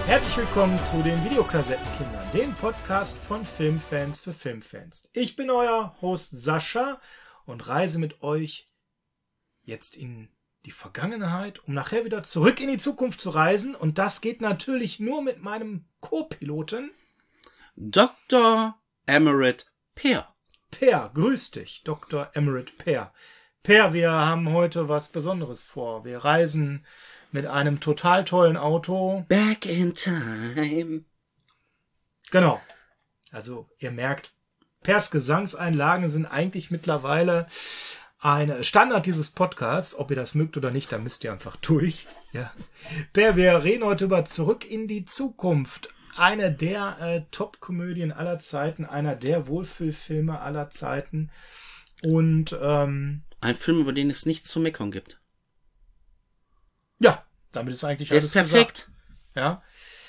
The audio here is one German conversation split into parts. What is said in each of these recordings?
Herzlich willkommen zu den Videokassettenkindern, dem Podcast von Filmfans für Filmfans. Ich bin euer Host Sascha und reise mit euch jetzt in die Vergangenheit, um nachher wieder zurück in die Zukunft zu reisen. Und das geht natürlich nur mit meinem Co-Piloten Dr. Emerit Peer. Per, grüß dich, Dr. Emerit Per. Per, wir haben heute was Besonderes vor. Wir reisen mit einem total tollen Auto. Back in time. Genau. Also ihr merkt, Pers Gesangseinlagen sind eigentlich mittlerweile ein Standard dieses Podcasts. Ob ihr das mögt oder nicht, da müsst ihr einfach durch. Ja. Per, wir reden heute über Zurück in die Zukunft. Eine der Top-Komödien aller Zeiten, einer der Wohlfühlfilme aller Zeiten. Und ein Film, über den es nichts zu meckern gibt. ja, damit ist eigentlich alles Der ist perfekt. gesagt.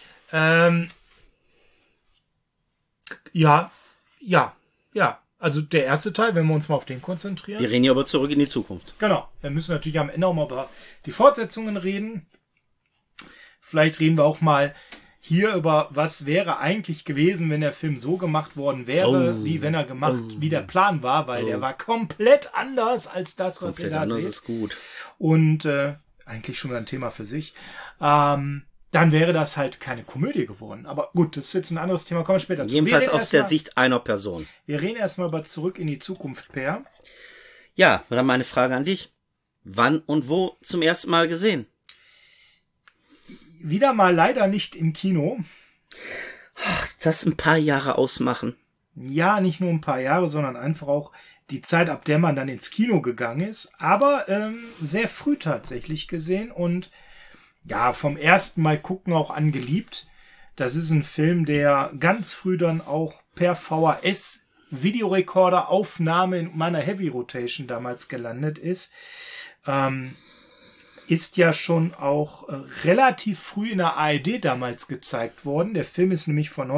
Ja. Also der erste Teil, wenn wir uns mal auf den konzentrieren. Wir reden hier aber zurück in die Zukunft. Genau. Wir müssen natürlich am Ende auch mal über die Fortsetzungen reden. Vielleicht reden wir auch mal hier über, was wäre eigentlich gewesen, wenn der Film so gemacht worden wäre, wie wenn er wie der Plan war, weil der war komplett anders als das, was ihr da seht. Ist gut. Und eigentlich schon ein Thema für sich. Dann wäre das halt keine Komödie geworden. Aber gut, das ist jetzt ein anderes Thema. Kommen wir später zu. Jedenfalls aus der Sicht einer Person. Wir reden erstmal über Zurück in die Zukunft, Per. Ja, dann meine Frage an dich. Wann und wo zum ersten Mal gesehen? Wieder mal leider nicht im Kino. Ach, das ein paar Jahre ausmachen. Ja, nicht nur ein paar Jahre, sondern einfach auch die Zeit, ab der man dann ins Kino gegangen ist. Aber sehr früh tatsächlich gesehen und ja, vom ersten Mal gucken auch an geliebt. Das ist ein Film, der ganz früh dann auch per VHS Videorekorder Aufnahme in meiner Heavy Rotation damals gelandet ist. Ist ja schon auch relativ früh in der ARD damals gezeigt worden. Der Film ist nämlich von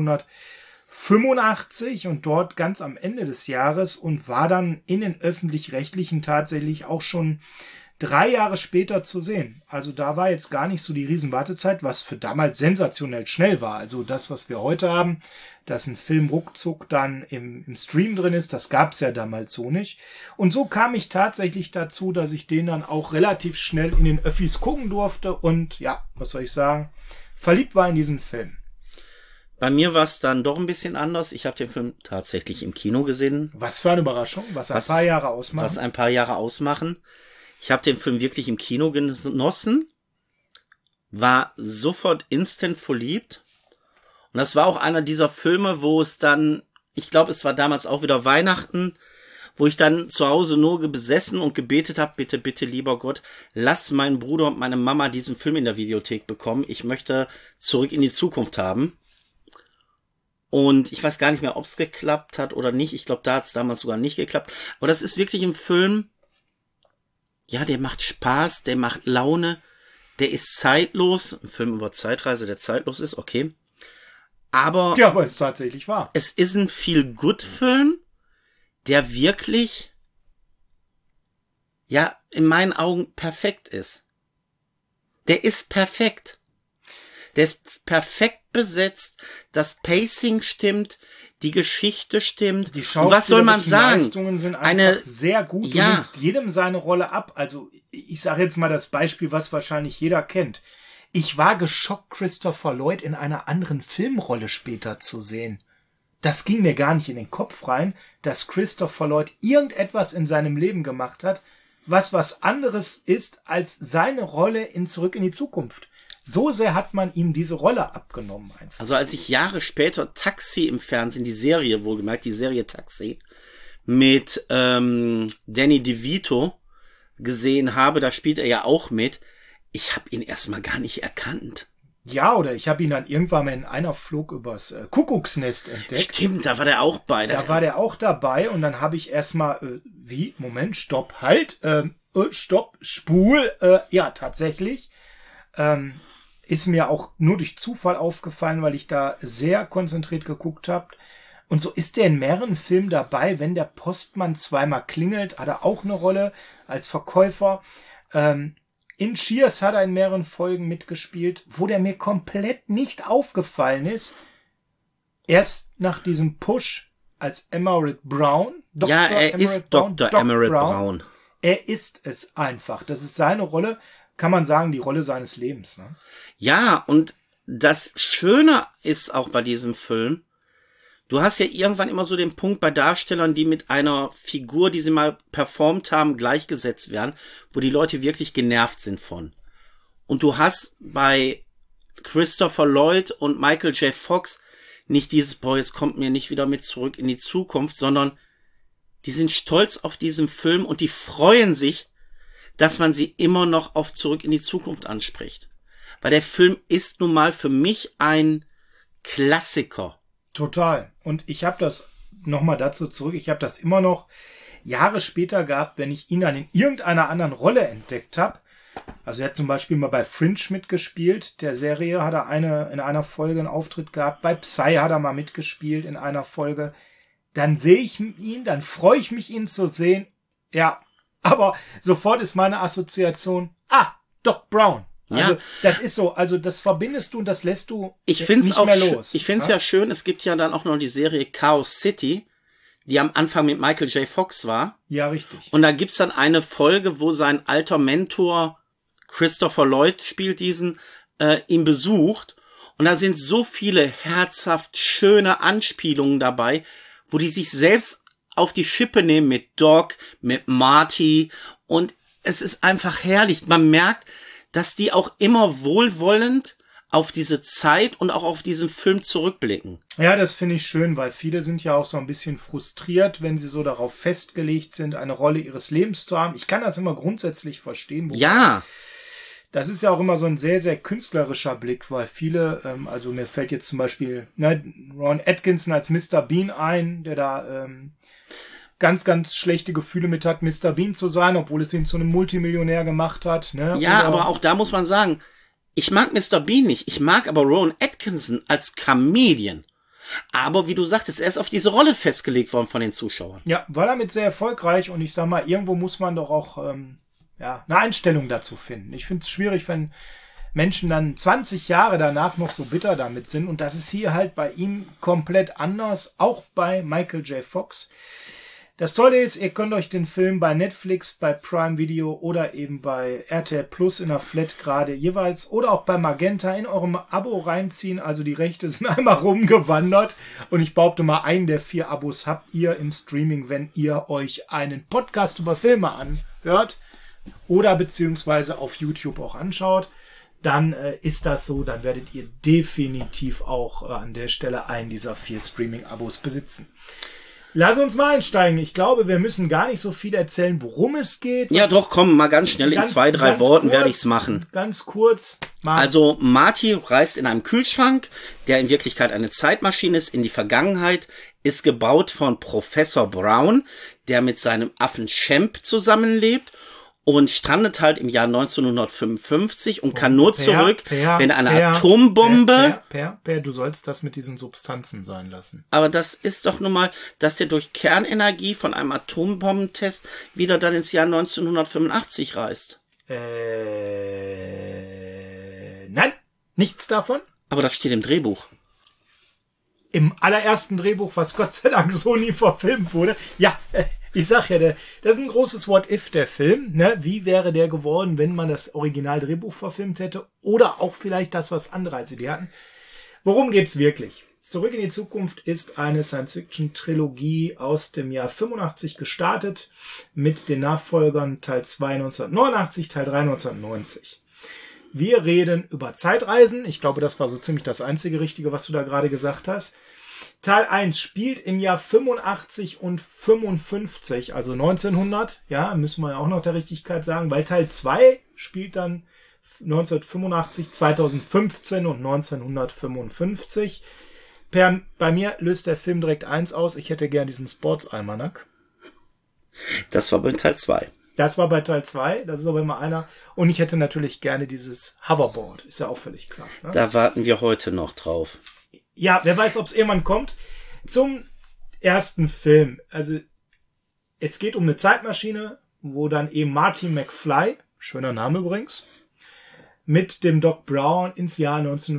1985 und dort ganz am Ende des Jahres und war dann in den Öffentlich-Rechtlichen tatsächlich auch schon 3 Jahre später zu sehen. Also da war jetzt gar nicht so die Riesenwartezeit, was für damals sensationell schnell war. Also das, was wir heute haben, dass ein Film ruckzuck dann im Stream drin ist, das gab's ja damals so nicht. Und so kam ich tatsächlich dazu, dass ich den dann auch relativ schnell in den Öffis gucken durfte und ja, was soll ich sagen, verliebt war in diesen Film. Bei mir war es dann doch ein bisschen anders. Ich habe den Film tatsächlich im Kino gesehen. Was für eine Überraschung, was ein paar Jahre ausmachen. Ich habe den Film wirklich im Kino genossen, war sofort instant verliebt. Und das war auch einer dieser Filme, wo es dann, ich glaube, es war damals auch wieder Weihnachten, wo ich dann zu Hause nur besessen und gebetet habe, bitte, bitte, lieber Gott, lass meinen Bruder und meine Mama diesen Film in der Videothek bekommen. Ich möchte Zurück in die Zukunft haben. Und ich weiß gar nicht mehr, ob es geklappt hat oder nicht. Ich glaube, da hat es damals sogar nicht geklappt. Aber das ist wirklich ein Film, ja, der macht Spaß, der macht Laune, der ist zeitlos. Ein Film über Zeitreise, der zeitlos ist, okay. Aber es tatsächlich wahr. Es ist ein Feel-Good-Film, der wirklich, ja, in meinen Augen perfekt ist. Der ist perfekt. Der ist perfekt besetzt, das Pacing stimmt, die Geschichte stimmt. Die und was soll man sagen? Leistungen sind einfach sehr gut. Du nimmst jedem seine Rolle ab. Also ich sage jetzt mal das Beispiel, was wahrscheinlich jeder kennt. Ich war geschockt, Christopher Lloyd in einer anderen Filmrolle später zu sehen. Das ging mir gar nicht in den Kopf rein, dass Christopher Lloyd irgendetwas in seinem Leben gemacht hat, was anderes ist als seine Rolle in Zurück in die Zukunft. So sehr hat man ihm diese Rolle abgenommen einfach. Also als ich Jahre später Taxi im Fernsehen, die Serie, wohlgemerkt, die Serie Taxi, mit Danny DeVito gesehen habe, da spielt er ja auch mit, ich habe ihn erstmal gar nicht erkannt. Ja, oder ich habe ihn dann irgendwann mal in einer Flug übers Kuckucksnest entdeckt. Stimmt, da war der auch bei. Da war der auch dabei und dann habe ich erstmal, Moment, stopp, halt, stopp, spul, ja, tatsächlich. Ist mir auch nur durch Zufall aufgefallen, weil ich da sehr konzentriert geguckt habe. Und so ist der in mehreren Filmen dabei. Wenn der Postmann zweimal klingelt, hat er auch eine Rolle als Verkäufer. In Cheers hat er in mehreren Folgen mitgespielt, wo der mir komplett nicht aufgefallen ist. Erst nach diesem Push als Emerald Brown. Ist Dr. Emerald Brown. Er ist es einfach. Das ist seine Rolle, kann man sagen, die Rolle seines Lebens. Ne? Ja, und das Schöne ist auch bei diesem Film, du hast ja irgendwann immer so den Punkt bei Darstellern, die mit einer Figur, die sie mal performt haben, gleichgesetzt werden, wo die Leute wirklich genervt sind von. Und du hast bei Christopher Lloyd und Michael J. Fox nicht dieses, es kommt mir nicht wieder mit zurück in die Zukunft, sondern die sind stolz auf diesen Film und die freuen sich, dass man sie immer noch auf Zurück in die Zukunft anspricht. Weil der Film ist nun mal für mich ein Klassiker. Total. Und ich habe das, nochmal dazu zurück, ich habe das immer noch Jahre später gehabt, wenn ich ihn dann in irgendeiner anderen Rolle entdeckt habe. Also er hat zum Beispiel mal bei Fringe mitgespielt. Der Serie hat er in einer Folge einen Auftritt gehabt. Bei Psy hat er mal mitgespielt in einer Folge. Dann sehe ich ihn, dann freue ich mich, ihn zu sehen. Ja, aber sofort ist meine Assoziation, Doc Brown. Also das ist so, also das verbindest du und das lässt du nicht mehr los. Ich finde es ja schön, es gibt ja dann auch noch die Serie Chaos City, die am Anfang mit Michael J. Fox war. Ja, richtig. Und da gibt's dann eine Folge, wo sein alter Mentor Christopher Lloyd spielt ihn besucht. Und da sind so viele herzhaft schöne Anspielungen dabei, wo die sich selbst auf die Schippe nehmen mit Doc, mit Marty. Und es ist einfach herrlich. Man merkt, dass die auch immer wohlwollend auf diese Zeit und auch auf diesen Film zurückblicken. Ja, das finde ich schön, weil viele sind ja auch so ein bisschen frustriert, wenn sie so darauf festgelegt sind, eine Rolle ihres Lebens zu haben. Ich kann das immer grundsätzlich verstehen. Ja. Das ist ja auch immer so ein sehr, sehr künstlerischer Blick, weil viele, also mir fällt jetzt zum Beispiel Ron Atkinson als Mr. Bean ein, der da ganz, ganz schlechte Gefühle mit hat, Mr. Bean zu sein, obwohl es ihn zu einem Multimillionär gemacht hat. Ne? Ja, aber auch da muss man sagen, ich mag Mr. Bean nicht, ich mag aber Ron Atkinson als Comedian. Aber wie du sagtest, er ist auf diese Rolle festgelegt worden von den Zuschauern. Ja, war damit sehr erfolgreich und ich sag mal, irgendwo muss man doch auch eine Einstellung dazu finden. Ich finde es schwierig, wenn Menschen dann 20 Jahre danach noch so bitter damit sind und das ist hier halt bei ihm komplett anders, auch bei Michael J. Fox. Das Tolle ist, ihr könnt euch den Film bei Netflix, bei Prime Video oder eben bei RTL Plus in der Flat gerade jeweils oder auch bei Magenta in eurem Abo reinziehen. Also die Rechte sind einmal rumgewandert und ich behaupte mal, einen der 4 Abos habt ihr im Streaming, wenn ihr euch einen Podcast über Filme anhört oder beziehungsweise auf YouTube auch anschaut. Dann ist das so, dann werdet ihr definitiv auch an der Stelle einen dieser 4 Streaming-Abos besitzen. Lass uns mal einsteigen. Ich glaube, wir müssen gar nicht so viel erzählen, worum es geht. Ja, doch, komm, mal ganz schnell in 2-3 Worten werde ich's machen. Ganz kurz. Also, Marty reist in einem Kühlschrank, der in Wirklichkeit eine Zeitmaschine ist, in die Vergangenheit, ist gebaut von Professor Brown, der mit seinem Affen Champ zusammenlebt und strandet halt im Jahr 1955 und kann nur zurück, wenn eine Atombombe... Per, du sollst das mit diesen Substanzen sein lassen. Aber das ist doch nun mal, dass der durch Kernenergie von einem Atombombentest wieder dann ins Jahr 1985 reist. Nein, nichts davon. Aber das steht im Drehbuch. Im allerersten Drehbuch, was Gott sei Dank so nie verfilmt wurde. Ja, ich sag ja, das ist ein großes What-If, der Film. Ne? Wie wäre der geworden, wenn man das Original-Drehbuch verfilmt hätte? Oder auch vielleicht das, was andere als Idee hatten. Worum geht's wirklich? Zurück in die Zukunft ist eine Science-Fiction-Trilogie aus dem Jahr 85 gestartet mit den Nachfolgern Teil 2 1989, Teil 3 1990. Wir reden über Zeitreisen. Ich glaube, das war so ziemlich das einzige Richtige, was du da gerade gesagt hast. Teil 1 spielt im Jahr 85 und 55, also 1900. Ja, müssen wir ja auch noch der Richtigkeit sagen, weil Teil 2 spielt dann 1985, 2015 und 1955. Bei mir löst der Film direkt 1 aus. Ich hätte gern diesen Sports-Almanac. Das war bei Teil 2. Das war bei Teil 2, das ist aber immer einer. Und ich hätte natürlich gerne dieses Hoverboard, ist ja auch völlig klar. Ne? Da warten wir heute noch drauf. Ja, wer weiß, ob es irgendwann kommt. Zum ersten Film. Also, es geht um eine Zeitmaschine, wo dann eben Marty McFly, schöner Name übrigens, mit dem Doc Brown ins Jahr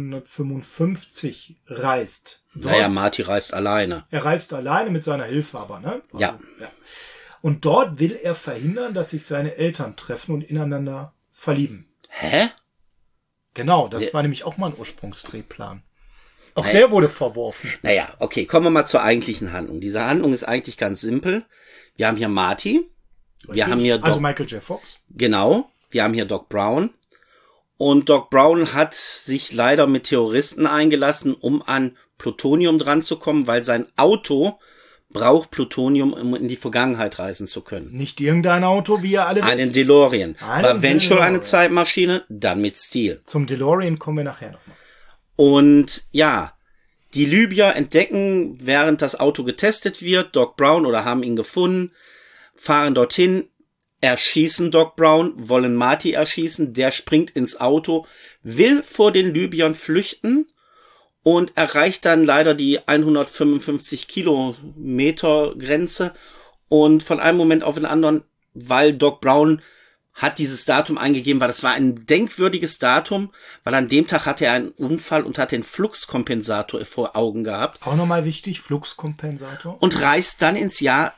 1955 reist. Naja, Marty reist alleine. Er reist alleine mit seiner Hilfe aber, ne? Also, ja. Und dort will er verhindern, dass sich seine Eltern treffen und ineinander verlieben. Hä? Genau, das war nämlich auch mal ein Ursprungsdrehplan. Auch der wurde verworfen. Naja, okay, kommen wir mal zur eigentlichen Handlung. Diese Handlung ist eigentlich ganz simpel. Wir haben hier Marty. Wir haben hier also Michael J. Fox. Genau. Wir haben hier Doc Brown. Und Doc Brown hat sich leider mit Terroristen eingelassen, um an Plutonium dran zu kommen, weil sein Auto braucht Plutonium, um in die Vergangenheit reisen zu können. Nicht irgendein Auto, wie ihr alle wisst. Einen DeLorean. Aber wenn schon eine Zeitmaschine, dann mit Stil. Zum DeLorean kommen wir nachher nochmal. Und ja, die Libyer entdecken, während das Auto getestet wird, Doc Brown oder haben ihn gefunden, fahren dorthin, erschießen Doc Brown, wollen Marty erschießen, der springt ins Auto, will vor den Libyern flüchten und erreicht dann leider die 155 Kilometer Grenze und von einem Moment auf den anderen, weil Doc Brown hat dieses Datum eingegeben, weil das war ein denkwürdiges Datum, weil an dem Tag hatte er einen Unfall und hat den Fluxkompensator vor Augen gehabt. Auch nochmal wichtig, Fluxkompensator. Und reist dann ins Jahr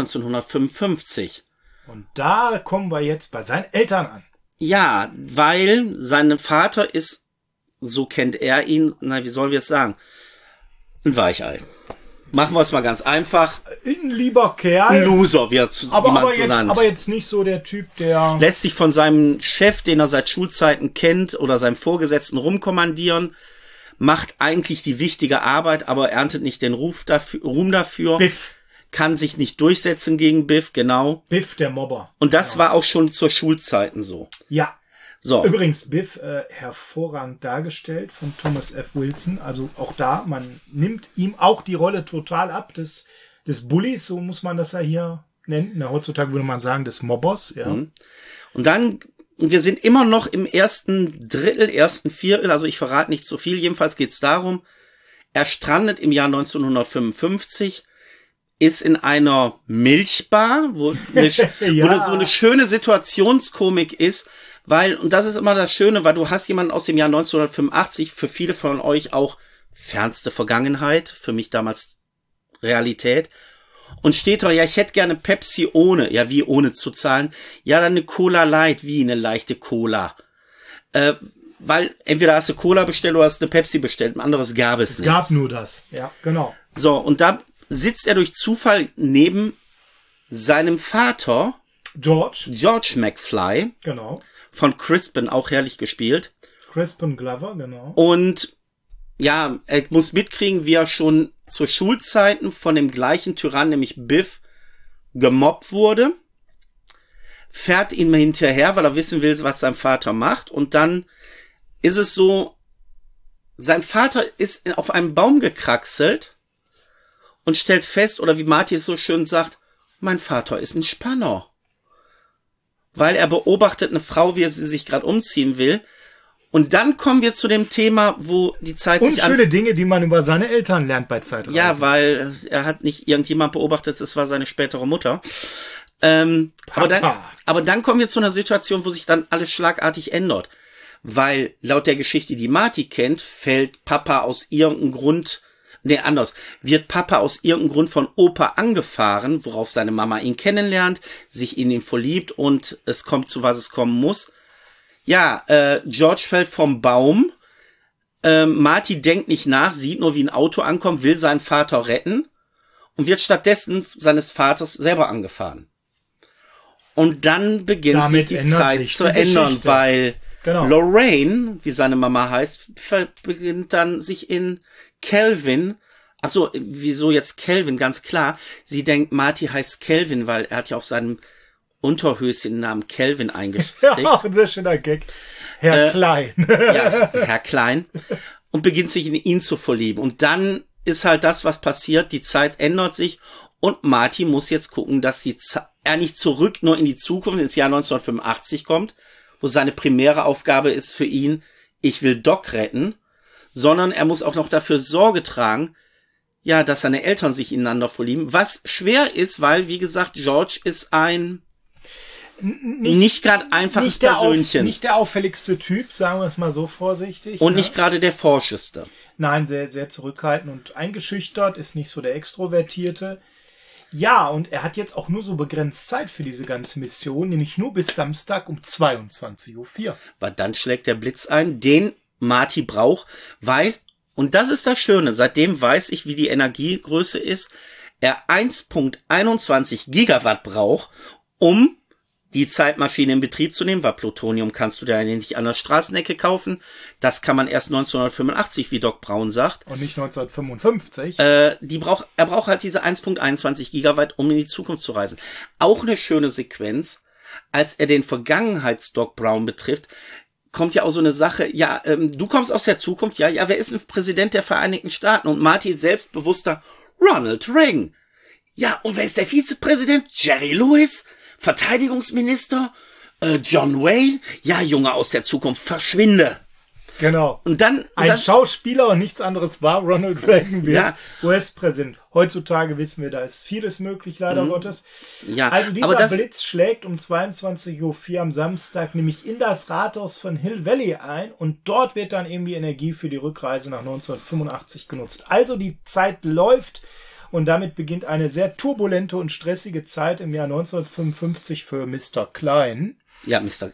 1955. Und da kommen wir jetzt bei seinen Eltern an. Ja, weil sein Vater ist, so kennt er ihn, wie sollen wir es sagen, ein Weichei. Machen wir es mal ganz einfach. Ein lieber Kerl. Ein Loser, wie man es so nennt. Aber jetzt nicht so der Typ, der... Lässt sich von seinem Chef, den er seit Schulzeiten kennt, oder seinem Vorgesetzten rumkommandieren, macht eigentlich die wichtige Arbeit, aber erntet nicht den Ruhm dafür. Biff. Kann sich nicht durchsetzen gegen Biff, genau. Biff, der Mobber. Und das war auch schon zur Schulzeiten so. Ja. So. Übrigens, Biff, hervorragend dargestellt von Thomas F. Wilson. Also auch da, man nimmt ihm auch die Rolle total ab des Bullies, so muss man das ja hier nennen. Na, heutzutage würde man sagen, des Mobbers. Ja. Und dann, wir sind immer noch im ersten Viertel, also ich verrate nicht so viel. Jedenfalls geht's darum, er strandet im Jahr 1955, ist in einer Milchbar, wo so eine schöne Situationskomik ist, weil, und das ist immer das Schöne, weil du hast jemanden aus dem Jahr 1985, für viele von euch auch fernste Vergangenheit, für mich damals Realität, und steht da, ja, ich hätte gerne Pepsi ohne, ja, wie ohne zu zahlen, ja, dann eine Cola Light, wie eine leichte Cola, weil entweder hast du Cola bestellt oder hast eine Pepsi bestellt, ein anderes gab es nicht. Es gab nur das, ja, genau. So, und da sitzt er durch Zufall neben seinem Vater, George McFly. Genau. Von Crispin, auch herrlich gespielt. Crispin Glover, genau. Und ja, er muss mitkriegen, wie er schon zu Schulzeiten von dem gleichen Tyrann, nämlich Biff, gemobbt wurde. Fährt ihm hinterher, weil er wissen will, was sein Vater macht. Und dann ist es so, sein Vater ist auf einem Baum gekraxelt und stellt fest, oder wie Marty es so schön sagt, mein Vater ist ein Spanner. Weil er beobachtet eine Frau, wie er sie sich gerade umziehen will. Und dann kommen wir zu dem Thema, wo die Zeit sich... Und schöne Dinge, die man über seine Eltern lernt bei Zeitreisen. Ja, weil er hat nicht irgendjemand beobachtet, es war seine spätere Mutter. Aber dann kommen wir zu einer Situation, wo sich dann alles schlagartig ändert. Weil laut der Geschichte, die Marty kennt, fällt Papa aus irgendeinem Grund... wird Papa aus irgendeinem Grund von Opa angefahren, worauf seine Mama ihn kennenlernt, sich in ihn verliebt und es kommt zu, was es kommen muss. Ja, George fällt vom Baum, Marty denkt nicht nach, sieht nur, wie ein Auto ankommt, will seinen Vater retten und wird stattdessen seines Vaters selber angefahren. Und dann beginnt sich die Zeit zu ändern, weil Lorraine, wie seine Mama heißt, beginnt dann sich in Calvin, achso, wieso jetzt Calvin? Ganz klar, sie denkt, Marty heißt Calvin, weil er hat ja auf seinem Unterhöschen den Namen Calvin eingestickt. Ja, auch ein sehr schöner Gag. Herr Klein. Ja, Herr Klein. Und beginnt sich in ihn zu verlieben. Und dann ist halt das, was passiert, die Zeit ändert sich und Marty muss jetzt gucken, dass er nicht zurück nur in die Zukunft, ins Jahr 1985 kommt, wo seine primäre Aufgabe ist für ihn, ich will Doc retten, sondern er muss auch noch dafür Sorge tragen, ja, dass seine Eltern sich ineinander verlieben, was schwer ist, weil, wie gesagt, George ist ein nicht gerade einfaches Persönchen. Nicht der auffälligste Typ, sagen wir es mal so vorsichtig. Und nicht gerade der forscheste. Nein, sehr, sehr zurückhaltend und eingeschüchtert, ist nicht so der Extrovertierte. Ja, und er hat jetzt auch nur so begrenzt Zeit für diese ganze Mission, nämlich nur bis Samstag um 22:04 Uhr. Weil dann schlägt der Blitz ein, den Marty braucht, weil, und das ist das Schöne, seitdem weiß ich, wie die Energiegröße ist, er 1,21 Gigawatt braucht, um die Zeitmaschine in Betrieb zu nehmen, weil Plutonium kannst du da nicht an der Straßenecke kaufen. Das kann man erst 1985, wie Doc Brown sagt. Und nicht 1955. Er braucht halt diese 1,21 Gigawatt, um in die Zukunft zu reisen. Auch eine schöne Sequenz, als er den Vergangenheits-Doc Brown betrifft, kommt ja auch so eine Sache, ja, du kommst aus der Zukunft, ja, wer ist ein Präsident der Vereinigten Staaten? Und Marty selbstbewusster Ronald Reagan. Ja, und wer ist der Vizepräsident? Jerry Lewis? Verteidigungsminister? John Wayne? Ja, Junge aus der Zukunft, verschwinde. Genau. Und dann Schauspieler und nichts anderes war Ronald Reagan wird US-Präsident. Heutzutage wissen wir, da ist vieles möglich, leider Gottes. Ja, also dieser Blitz schlägt um 22:04 Uhr am Samstag nämlich in das Rathaus von Hill Valley ein und dort wird dann eben die Energie für die Rückreise nach 1985 genutzt. Also die Zeit läuft und damit beginnt eine sehr turbulente und stressige Zeit im Jahr 1955 für Mr. Klein. Ja, Mr.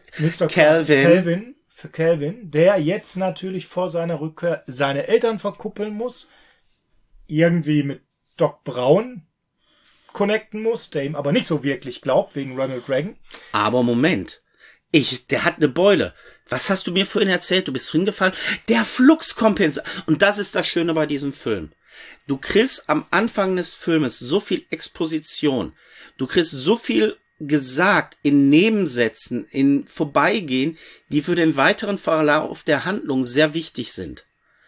Calvin. Für Calvin, der jetzt natürlich vor seiner Rückkehr seine Eltern verkuppeln muss, irgendwie mit Doc Brown connecten muss, der ihm aber nicht so wirklich glaubt, wegen Ronald Reagan. Aber Moment, der hat eine Beule. Was hast du mir vorhin erzählt? Du bist hingefallen. Der Fluxkompensator. Und das ist das Schöne bei diesem Film. Du kriegst am Anfang des Filmes so viel Exposition. Du kriegst so viel gesagt in Nebensätzen, in Vorbeigehen, die für den weiteren Verlauf der Handlung sehr wichtig sind.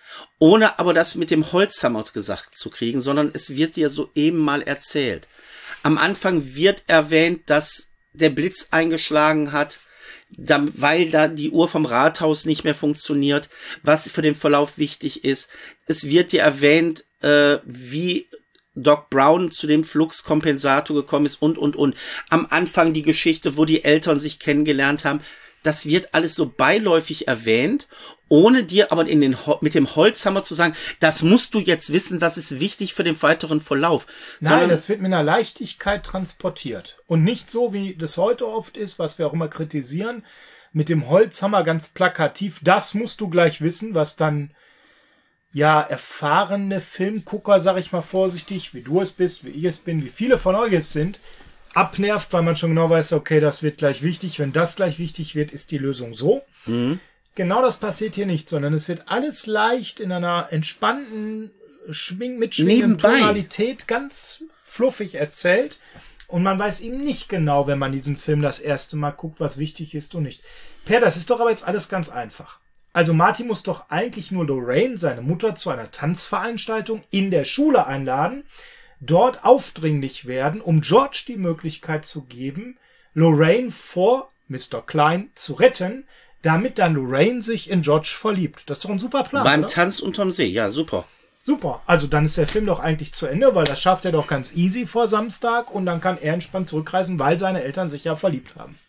Ohne aber das mit dem Holzhammer gesagt zu kriegen, sondern es wird dir soeben mal erzählt. Am Anfang wird erwähnt, dass der Blitz eingeschlagen hat, weil da die Uhr vom Rathaus nicht mehr funktioniert, was für den Verlauf wichtig ist. Es wird dir erwähnt, wie Doc Brown zu dem Fluxkompensator gekommen ist und. Am Anfang die Geschichte, wo die Eltern sich kennengelernt haben. Das wird alles so beiläufig erwähnt, ohne dir aber mit dem Holzhammer zu sagen, das musst du jetzt wissen, das ist wichtig für den weiteren Verlauf. Nein, das wird mit einer Leichtigkeit transportiert. Und nicht so, wie das heute oft ist, was wir auch immer kritisieren, mit dem Holzhammer ganz plakativ, das musst du gleich wissen, was dann ja erfahrene Filmgucker, sag ich mal vorsichtig, wie du es bist, wie ich es bin, wie viele von euch es sind, abnervt, weil man schon genau weiß, okay, das wird gleich wichtig. Wenn das gleich wichtig wird, ist die Lösung so. Genau das passiert hier nicht, sondern es wird alles leicht in einer entspannten, mitschwingenden Tonalität ganz fluffig erzählt. Und man weiß eben nicht genau, wenn man diesen Film das erste Mal guckt, was wichtig ist und nicht. Per, das ist doch aber jetzt alles ganz einfach. Also Marty muss doch eigentlich nur Lorraine, seine Mutter, zu einer Tanzveranstaltung in der Schule einladen, dort aufdringlich werden, um George die Möglichkeit zu geben, Lorraine vor Mr. Klein zu retten, damit dann Lorraine sich in George verliebt. Das ist doch ein super Plan, Beim oder? Tanz unterm See, ja, super. Super, also dann ist der Film doch eigentlich zu Ende, weil das schafft er doch ganz easy vor Samstag und dann kann er entspannt zurückreisen, weil seine Eltern sich ja verliebt haben.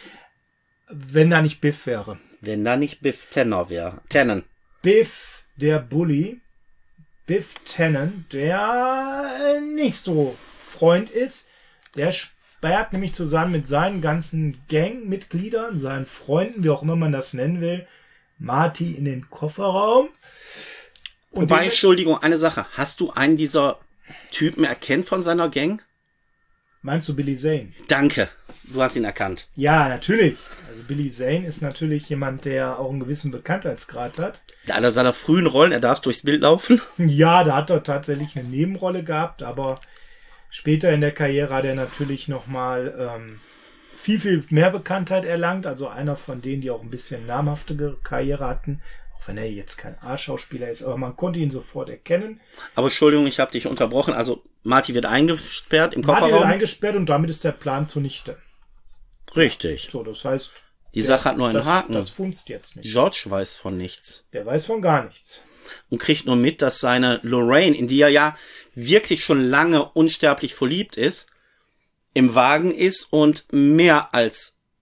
Wenn da nicht Biff wäre. Wenn da nicht Biff Tannen wäre. Tannen. Biff, der Bully, Biff Tannen, der nicht so Freund ist, der sperrt nämlich zusammen mit seinen ganzen Gangmitgliedern, seinen Freunden, wie auch immer man das nennen will, Marty in den Kofferraum. Und wobei, Entschuldigung, eine Sache. Hast du einen dieser Typen erkannt von seiner Gang? Meinst du Billy Zane? Danke, du hast ihn erkannt. Ja, natürlich. Also Billy Zane ist natürlich jemand, der auch einen gewissen Bekanntheitsgrad hat. Einer seiner frühen Rollen, er darf durchs Bild laufen. Ja, da hat er tatsächlich eine Nebenrolle gehabt, aber später in der Karriere hat er natürlich nochmal viel, viel mehr Bekanntheit erlangt. Also einer von denen, die auch ein bisschen namhafte Karriere hatten. Auch wenn er jetzt kein A-Schauspieler ist, aber man konnte ihn sofort erkennen. Aber Entschuldigung, ich habe dich unterbrochen. Also Marty wird eingesperrt im Kofferraum. Marty wird eingesperrt und damit ist der Plan zunichte. Richtig. So, das heißt... Die Sache hat nur einen Haken. Das funzt jetzt nicht. George weiß von nichts. Der weiß von gar nichts. Und kriegt nur mit, dass seine Lorraine, in die er ja wirklich schon lange unsterblich verliebt ist, im Wagen ist und mehr als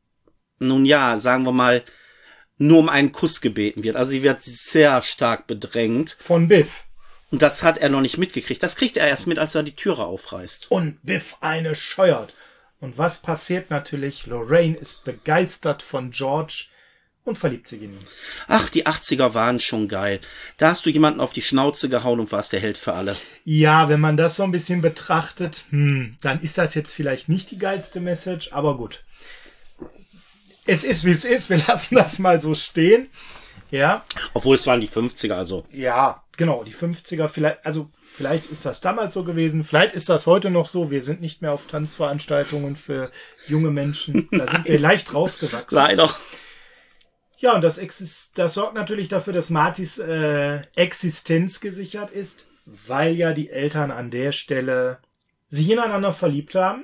nun ja, sagen wir mal, nur um einen Kuss gebeten wird. Also sie wird sehr stark bedrängt. Von Biff. Und das hat er noch nicht mitgekriegt. Das kriegt er erst mit, als er die Türe aufreißt. Und Biff eine scheuert. Und was passiert natürlich? Lorraine ist begeistert von George und verliebt sich in ihn. Ach, die 80er waren schon geil. Da hast du jemanden auf die Schnauze gehauen und warst der Held für alle. Ja, wenn man das so ein bisschen betrachtet, dann ist das jetzt vielleicht nicht die geilste Message, aber gut. Es ist, wie es ist. Wir lassen das mal so stehen. Ja. Obwohl es waren die 50er, also. Ja, genau, die 50er. Vielleicht ist das damals so gewesen. Vielleicht ist das heute noch so. Wir sind nicht mehr auf Tanzveranstaltungen für junge Menschen. Da sind wir leicht rausgewachsen. Leider. Ja, und das sorgt natürlich dafür, dass Martys Existenz gesichert ist, weil ja die Eltern an der Stelle sich ineinander verliebt haben.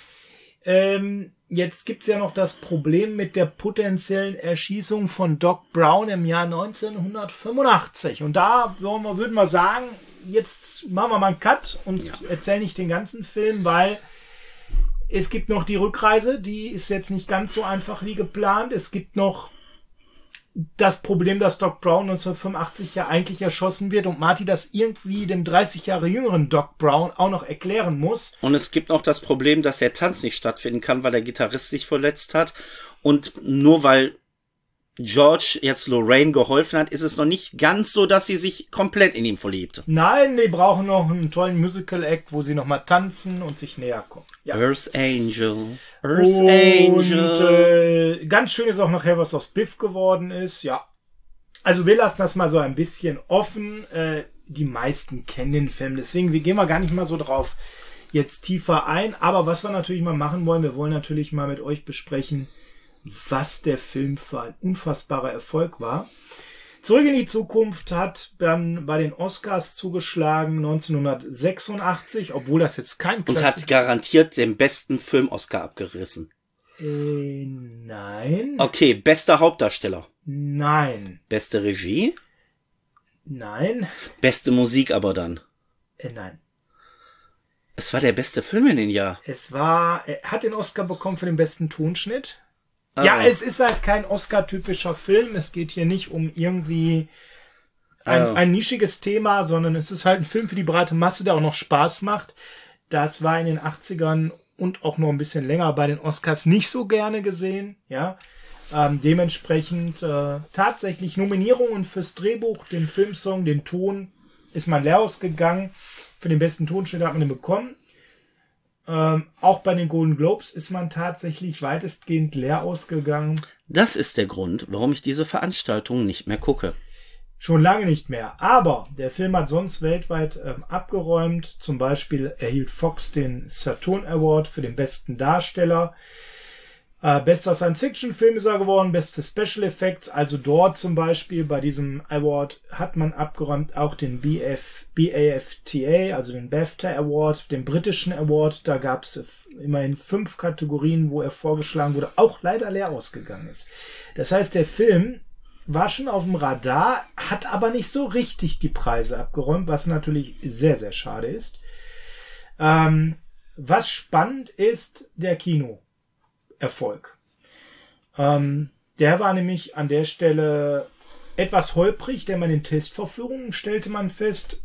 Jetzt gibt's ja noch das Problem mit der potenziellen Erschießung von Doc Brown im Jahr 1985. Und da würden wir sagen, jetzt machen wir mal einen Cut und erzählen nicht den ganzen Film, weil es gibt noch die Rückreise, die ist jetzt nicht ganz so einfach wie geplant. Es gibt noch das Problem, dass Doc Brown 1985 ja eigentlich erschossen wird und Marty das irgendwie dem 30 Jahre jüngeren Doc Brown auch noch erklären muss. Und es gibt noch das Problem, dass der Tanz nicht stattfinden kann, weil der Gitarrist sich verletzt hat. Und nur weil George jetzt Lorraine geholfen hat, ist es noch nicht ganz so, dass sie sich komplett in ihn verliebt. Nein, die brauchen noch einen tollen Musical-Act, wo sie nochmal tanzen und sich näher kommen. Ja. Earth Angel. Angel. Ganz schön ist auch nachher, was aus Biff geworden ist. Ja. Also wir lassen das mal so ein bisschen offen. Die meisten kennen den Film, deswegen gehen wir gar nicht mal so drauf jetzt tiefer ein. Aber was wir natürlich mal machen wollen, wir wollen natürlich mal mit euch besprechen, was der Film für ein unfassbarer Erfolg war. Zurück in die Zukunft hat dann bei den Oscars zugeschlagen 1986, obwohl das jetzt kein Klassiker... Und hat garantiert den besten Film-Oscar abgerissen. Nein. Okay, bester Hauptdarsteller. Nein. Beste Regie? Nein. Beste Musik aber dann? Nein. Es war der beste Film in dem Jahr. Er hat den Oscar bekommen für den besten Tonschnitt. Ja, es ist halt kein Oscar-typischer Film. Es geht hier nicht um irgendwie ein nischiges Thema, sondern es ist halt ein Film für die breite Masse, der auch noch Spaß macht. Das war in den 80ern und auch noch ein bisschen länger bei den Oscars nicht so gerne gesehen. Ja, dementsprechend tatsächlich Nominierungen fürs Drehbuch, den Filmsong, den Ton ist man leer ausgegangen. Für den besten Tonschnitt hat man den bekommen. Auch bei den Golden Globes ist man tatsächlich weitestgehend leer ausgegangen. Das ist der Grund, warum ich diese Veranstaltungen nicht mehr gucke. Schon lange nicht mehr. Aber der Film hat sonst weltweit abgeräumt. Zum Beispiel erhielt Fox den Saturn Award für den besten Darsteller. Bester Science-Fiction-Film ist er geworden, beste Special Effects. Also dort zum Beispiel bei diesem Award hat man abgeräumt auch den BAFTA, also den BAFTA Award, den britischen Award. Da gab es immerhin 5 Kategorien, wo er vorgeschlagen wurde, auch leider leer ausgegangen ist. Das heißt, der Film war schon auf dem Radar, hat aber nicht so richtig die Preise abgeräumt, was natürlich sehr, sehr schade ist. Was spannend ist, der Kinoerfolg. Der war nämlich an der Stelle etwas holprig, denn bei den Testvorführungen stellte man fest,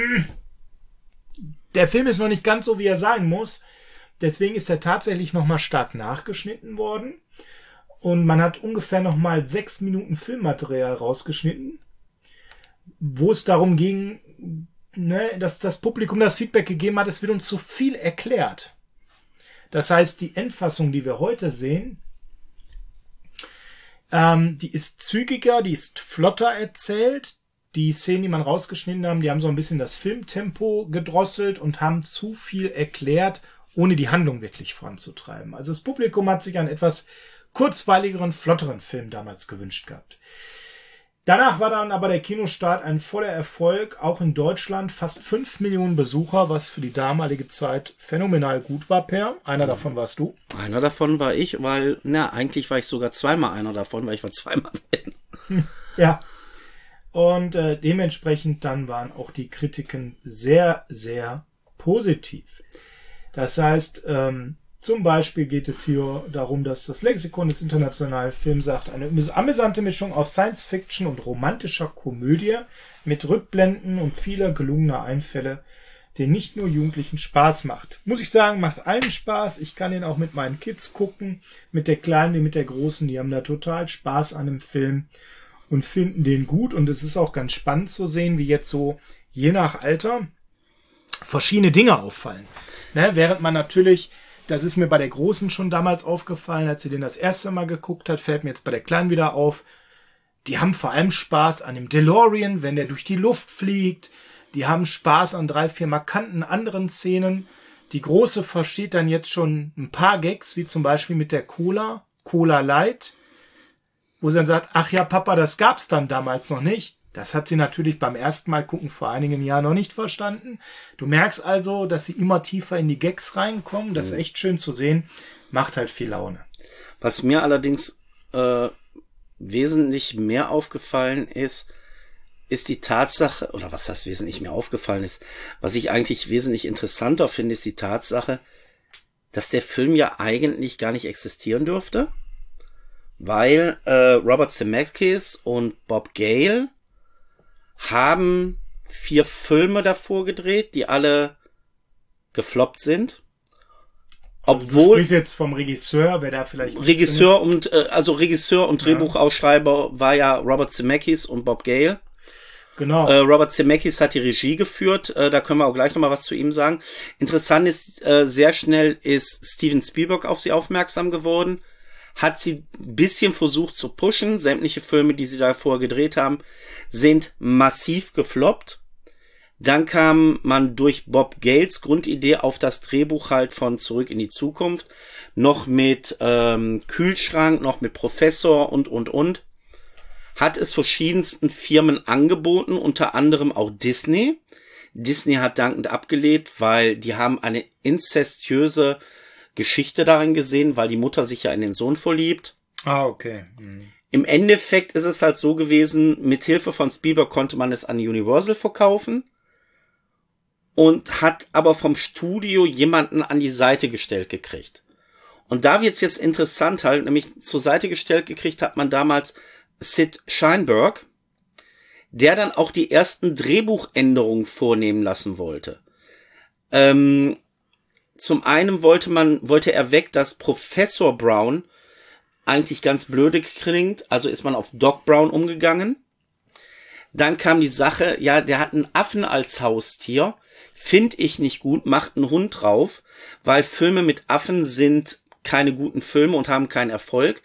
der Film ist noch nicht ganz so, wie er sein muss. Deswegen ist er tatsächlich nochmal stark nachgeschnitten worden. Und man hat ungefähr nochmal 6 Minuten Filmmaterial rausgeschnitten, wo es darum ging, dass das Publikum das Feedback gegeben hat, es wird uns zu viel erklärt. Das heißt, die Endfassung, die wir heute sehen, die ist zügiger, die ist flotter erzählt. Die Szenen, die man rausgeschnitten haben, die haben so ein bisschen das Filmtempo gedrosselt und haben zu viel erklärt, ohne die Handlung wirklich voranzutreiben. Also das Publikum hat sich einen etwas kurzweiligeren, flotteren Film damals gewünscht gehabt. Danach war dann aber der Kinostart ein voller Erfolg, auch in Deutschland fast 5 Millionen Besucher, was für die damalige Zeit phänomenal gut war, Per. Einer davon warst du. Einer davon war ich, weil, eigentlich war ich sogar zweimal einer davon, weil ich war zweimal drin. Ja. Und dementsprechend dann waren auch die Kritiken sehr, sehr positiv. Das heißt, Zum Beispiel geht es hier darum, dass das Lexikon des internationalen Films sagt, eine amüsante Mischung aus Science-Fiction und romantischer Komödie mit Rückblenden und vieler gelungener Einfälle, der nicht nur Jugendlichen Spaß macht. Muss ich sagen, macht allen Spaß. Ich kann ihn auch mit meinen Kids gucken, mit der Kleinen wie mit der Großen. Die haben da total Spaß an dem Film und finden den gut. Und es ist auch ganz spannend zu sehen, wie jetzt so je nach Alter verschiedene Dinge auffallen. Ne? Während man natürlich, das ist mir bei der Großen schon damals aufgefallen, als sie den das erste Mal geguckt hat, fällt mir jetzt bei der Kleinen wieder auf, die haben vor allem Spaß an dem DeLorean, wenn der durch die Luft fliegt. Die haben Spaß an 3, 4 markanten anderen Szenen. Die Große versteht dann jetzt schon ein paar Gags, wie zum Beispiel mit der Cola Light, wo sie dann sagt, ach ja, Papa, das gab's dann damals noch nicht. Das hat sie natürlich beim ersten Mal gucken vor einigen Jahren noch nicht verstanden. Du merkst also, dass sie immer tiefer in die Gags reinkommen. Das ist echt schön zu sehen. Macht halt viel Laune. Was mir allerdings wesentlich mehr aufgefallen ist die Tatsache, oder was das wesentlich mehr aufgefallen ist, was ich eigentlich wesentlich interessanter finde, ist die Tatsache, dass der Film ja eigentlich gar nicht existieren dürfte, weil Robert Zemeckis und Bob Gale haben 4 Filme davor gedreht, die alle gefloppt sind. Obwohl, du sprichst jetzt vom Regisseur, wer da vielleicht Regisseur und Drehbuchausschreiber war ja Robert Zemeckis und Bob Gale. Genau. Robert Zemeckis hat die Regie geführt, da können wir auch gleich nochmal was zu ihm sagen. Interessant ist, sehr schnell ist Steven Spielberg auf sie aufmerksam geworden, hat sie ein bisschen versucht zu pushen. Sämtliche Filme, die sie davor gedreht haben, sind massiv gefloppt. Dann kam man durch Bob Gales Grundidee auf das Drehbuch halt von Zurück in die Zukunft, noch mit Kühlschrank, noch mit Professor und. Hat es verschiedensten Firmen angeboten, unter anderem auch Disney. Disney hat dankend abgelehnt, weil die haben eine inzestiöse Geschichte darin gesehen, weil die Mutter sich ja in den Sohn verliebt. Ah, okay. Im Endeffekt ist es halt so gewesen, mit Hilfe von Spielberg konnte man es an Universal verkaufen und hat aber vom Studio jemanden an die Seite gestellt gekriegt. Und da wird's jetzt interessant halt, nämlich zur Seite gestellt gekriegt hat man damals Sid Sheinberg, der dann auch die ersten Drehbuchänderungen vornehmen lassen wollte. Zum einen wollte er weg, dass Professor Brown eigentlich ganz blöde klingt, also ist man auf Doc Brown umgegangen. Dann kam die Sache, ja, der hat einen Affen als Haustier, finde ich nicht gut, macht einen Hund drauf, weil Filme mit Affen sind keine guten Filme und haben keinen Erfolg.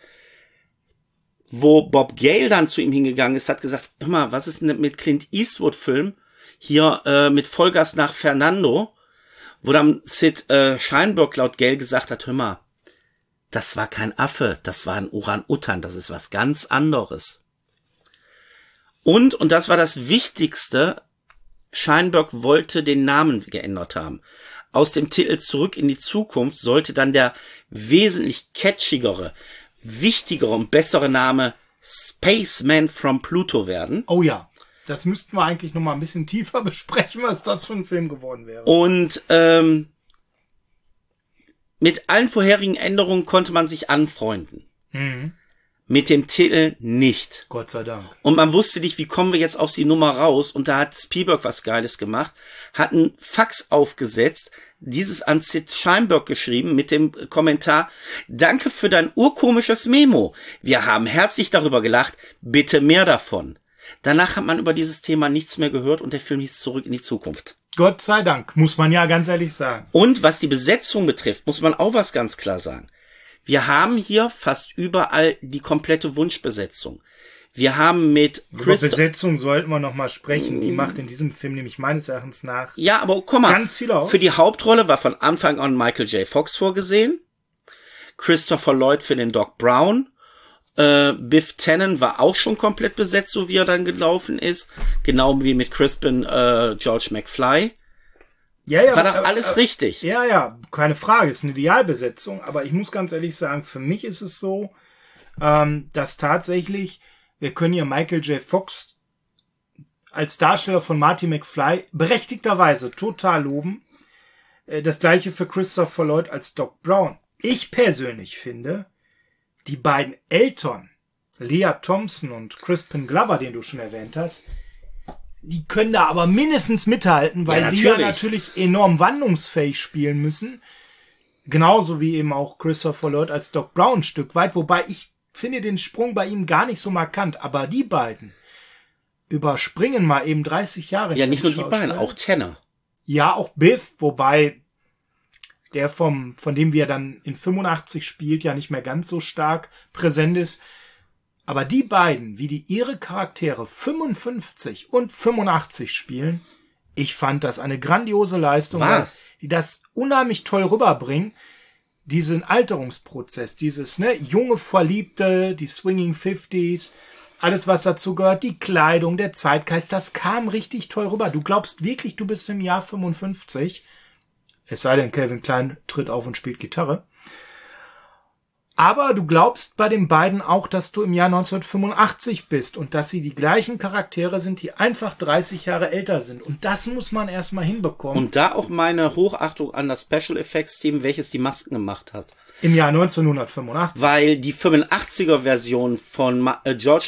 Wo Bob Gale dann zu ihm hingegangen ist, hat gesagt, hör mal, was ist denn mit Clint Eastwood-Film? Hier mit Vollgas nach Fernando, wo dann Sid Sheinberg laut Gale gesagt hat, hör mal, das war kein Affe, das war ein Orang-Utan, das ist was ganz anderes. Und das war das Wichtigste, Sheinberg wollte den Namen geändert haben. Aus dem Titel Zurück in die Zukunft sollte dann der wesentlich catchigere, wichtigere und bessere Name Spaceman from Pluto werden. Oh ja, das müssten wir eigentlich noch mal ein bisschen tiefer besprechen, was das für ein Film geworden wäre. Und mit allen vorherigen Änderungen konnte man sich anfreunden. Mit dem Titel nicht. Gott sei Dank. Und man wusste nicht, wie kommen wir jetzt aus die Nummer raus. Und da hat Spielberg was Geiles gemacht, hat einen Fax aufgesetzt, dieses an Sid Sheinberg geschrieben mit dem Kommentar: Danke für dein urkomisches Memo. Wir haben herzlich darüber gelacht. Bitte mehr davon. Danach hat man über dieses Thema nichts mehr gehört und der Film hieß Zurück in die Zukunft. Gott sei Dank, muss man ja ganz ehrlich sagen. Und was die Besetzung betrifft, muss man auch was ganz klar sagen. Wir haben hier fast überall die komplette Wunschbesetzung. Wir haben mit Über Besetzung sollten wir noch mal sprechen. Die macht in diesem Film nämlich meines Erachtens nach ja, aber komm mal, ganz viel aus. Für die Hauptrolle war von Anfang an Michael J. Fox vorgesehen. Christopher Lloyd für den Doc Brown. Biff Tannen war auch schon komplett besetzt, so wie er dann gelaufen ist. Genau wie mit Crispin George McFly. Ja, war doch alles richtig. Ja, keine Frage. Ist eine Idealbesetzung. Aber ich muss ganz ehrlich sagen, für mich ist es so, dass tatsächlich, wir können hier Michael J. Fox als Darsteller von Marty McFly berechtigterweise total loben. Das gleiche für Christopher Lloyd als Doc Brown. Ich persönlich finde, die beiden Eltern, Lea Thompson und Crispin Glover, den du schon erwähnt hast, die können da aber mindestens mithalten, weil die ja natürlich enorm wandlungsfähig spielen müssen. Genauso wie eben auch Christopher Lloyd als Doc Brown ein Stück weit, wobei ich finde den Sprung bei ihm gar nicht so markant. Aber die beiden überspringen mal eben 30 Jahre. Ja, nicht nur die beiden, auch Tanner. Ja, auch Biff, wobei der von dem wir dann in 85 spielt, ja nicht mehr ganz so stark präsent ist. Aber die beiden, wie die ihre Charaktere 55 und 85 spielen, ich fand das eine grandiose Leistung, die das unheimlich toll rüberbringen. Diesen Alterungsprozess, dieses junge Verliebte, die Swinging 50s, alles was dazu gehört, die Kleidung, der Zeitgeist, das kam richtig toll rüber. Du glaubst wirklich, du bist im Jahr 55. Es sei denn, Calvin Klein tritt auf und spielt Gitarre. Aber du glaubst bei den beiden auch, dass du im Jahr 1985 bist und dass sie die gleichen Charaktere sind, die einfach 30 Jahre älter sind. Und das muss man erstmal hinbekommen. Und da auch meine Hochachtung an das Special Effects Team, welches die Masken gemacht hat. Im Jahr 1985. Weil die 85er Version von George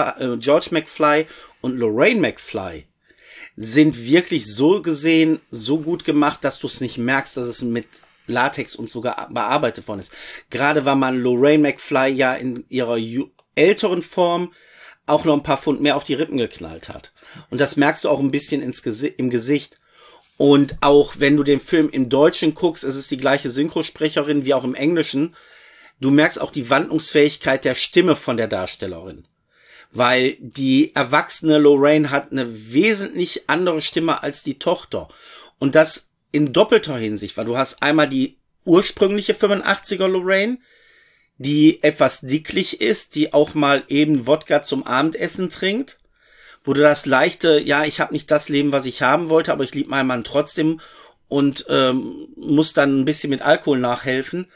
McFly und Lorraine McFly sind wirklich so gesehen, so gut gemacht, dass du es nicht merkst, dass es mit Latex und sogar bearbeitet worden ist. Gerade weil man Lorraine McFly ja in ihrer älteren Form auch noch ein paar Pfund mehr auf die Rippen geknallt hat. Und das merkst du auch ein bisschen im Gesicht. Und auch wenn du den Film im Deutschen guckst, es ist die gleiche Synchrosprecherin wie auch im Englischen. Du merkst auch die Wandlungsfähigkeit der Stimme von der Darstellerin. Weil die erwachsene Lorraine hat eine wesentlich andere Stimme als die Tochter. Und das in doppelter Hinsicht, weil du hast einmal die ursprüngliche 85er Lorraine, die etwas dicklich ist, die auch mal eben Wodka zum Abendessen trinkt, wo du das leichte, ja, ich habe nicht das Leben, was ich haben wollte, aber ich liebe meinen Mann trotzdem und muss dann ein bisschen mit Alkohol nachhelfen,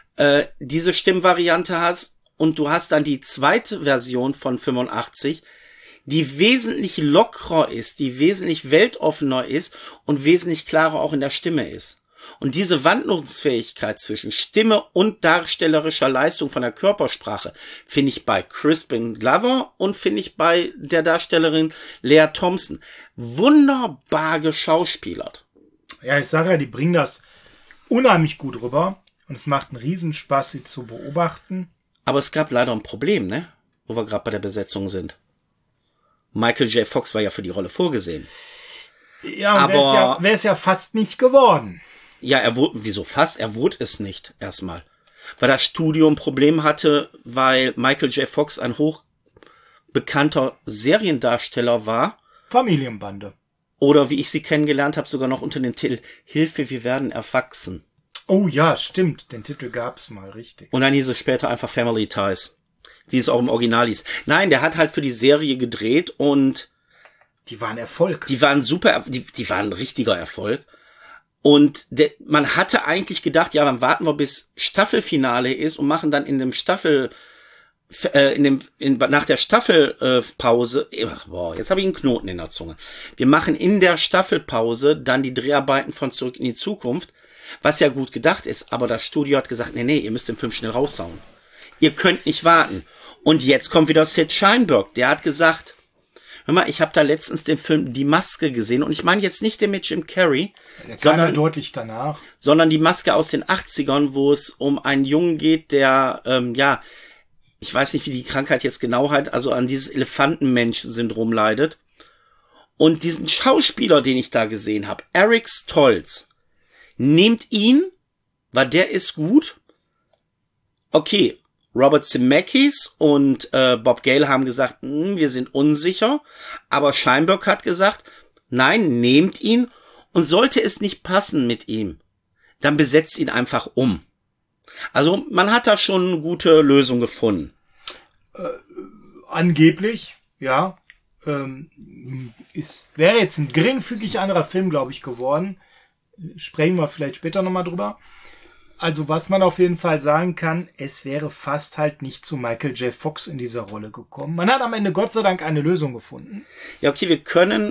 diese Stimmvariante hast und du hast dann die zweite Version von 85, die wesentlich lockerer ist, die wesentlich weltoffener ist und wesentlich klarer auch in der Stimme ist. Und diese Wandlungsfähigkeit zwischen Stimme und darstellerischer Leistung von der Körpersprache finde ich bei Crispin Glover und finde ich bei der Darstellerin Lea Thompson wunderbar geschauspielert. Ja, ich sage ja, die bringen das unheimlich gut rüber und es macht einen Riesenspaß, sie zu beobachten. Aber es gab leider ein Problem, ne? Wo wir gerade bei der Besetzung sind. Michael J. Fox war ja für die Rolle vorgesehen. Ja, aber wäre es ja fast nicht geworden. Ja, wieso fast? Er wurde es nicht, erstmal. Weil das Studio ein Problem hatte, weil Michael J. Fox ein hochbekannter Seriendarsteller war. Familienbande. Oder wie ich sie kennengelernt habe, sogar noch unter dem Titel Hilfe, wir werden erwachsen. Oh ja, stimmt. Den Titel gab's mal, richtig. Und dann hieß es später einfach Family Ties. Wie es auch im Original hieß. Nein, der hat halt für die Serie gedreht und die waren Erfolg. Die waren super, die waren ein richtiger Erfolg. Und man hatte eigentlich gedacht, ja, dann warten wir bis Staffelfinale ist und machen dann in dem nach der Staffelpause, jetzt habe ich einen Knoten in der Zunge. Wir machen in der Staffelpause dann die Dreharbeiten von Zurück in die Zukunft, was ja gut gedacht ist, aber das Studio hat gesagt, nee, ihr müsst den Film schnell raushauen. Ihr könnt nicht warten. Und jetzt kommt wieder Sid Sheinberg, der hat gesagt, hör mal, ich habe da letztens den Film Die Maske gesehen und ich meine jetzt nicht den mit Jim Carrey, sondern deutlich danach, sondern die Maske aus den 80ern, wo es um einen Jungen geht, der, ich weiß nicht, wie die Krankheit jetzt genau heißt, also an dieses Elefantenmensch-Syndrom leidet. Und diesen Schauspieler, den ich da gesehen habe, Eric Stoltz, nehmt ihn, weil der ist gut. Okay, Robert Zemeckis und Bob Gale haben gesagt, wir sind unsicher, aber Sheinberg hat gesagt, nein, nehmt ihn und sollte es nicht passen mit ihm, dann besetzt ihn einfach um. Also man hat da schon eine gute Lösung gefunden. Angeblich, ja. Wäre jetzt ein geringfügig anderer Film, glaube ich, geworden. Sprechen wir vielleicht später nochmal drüber. Also was man auf jeden Fall sagen kann, es wäre fast halt nicht zu Michael J. Fox in dieser Rolle gekommen. Man hat am Ende Gott sei Dank eine Lösung gefunden. Ja, okay, wir können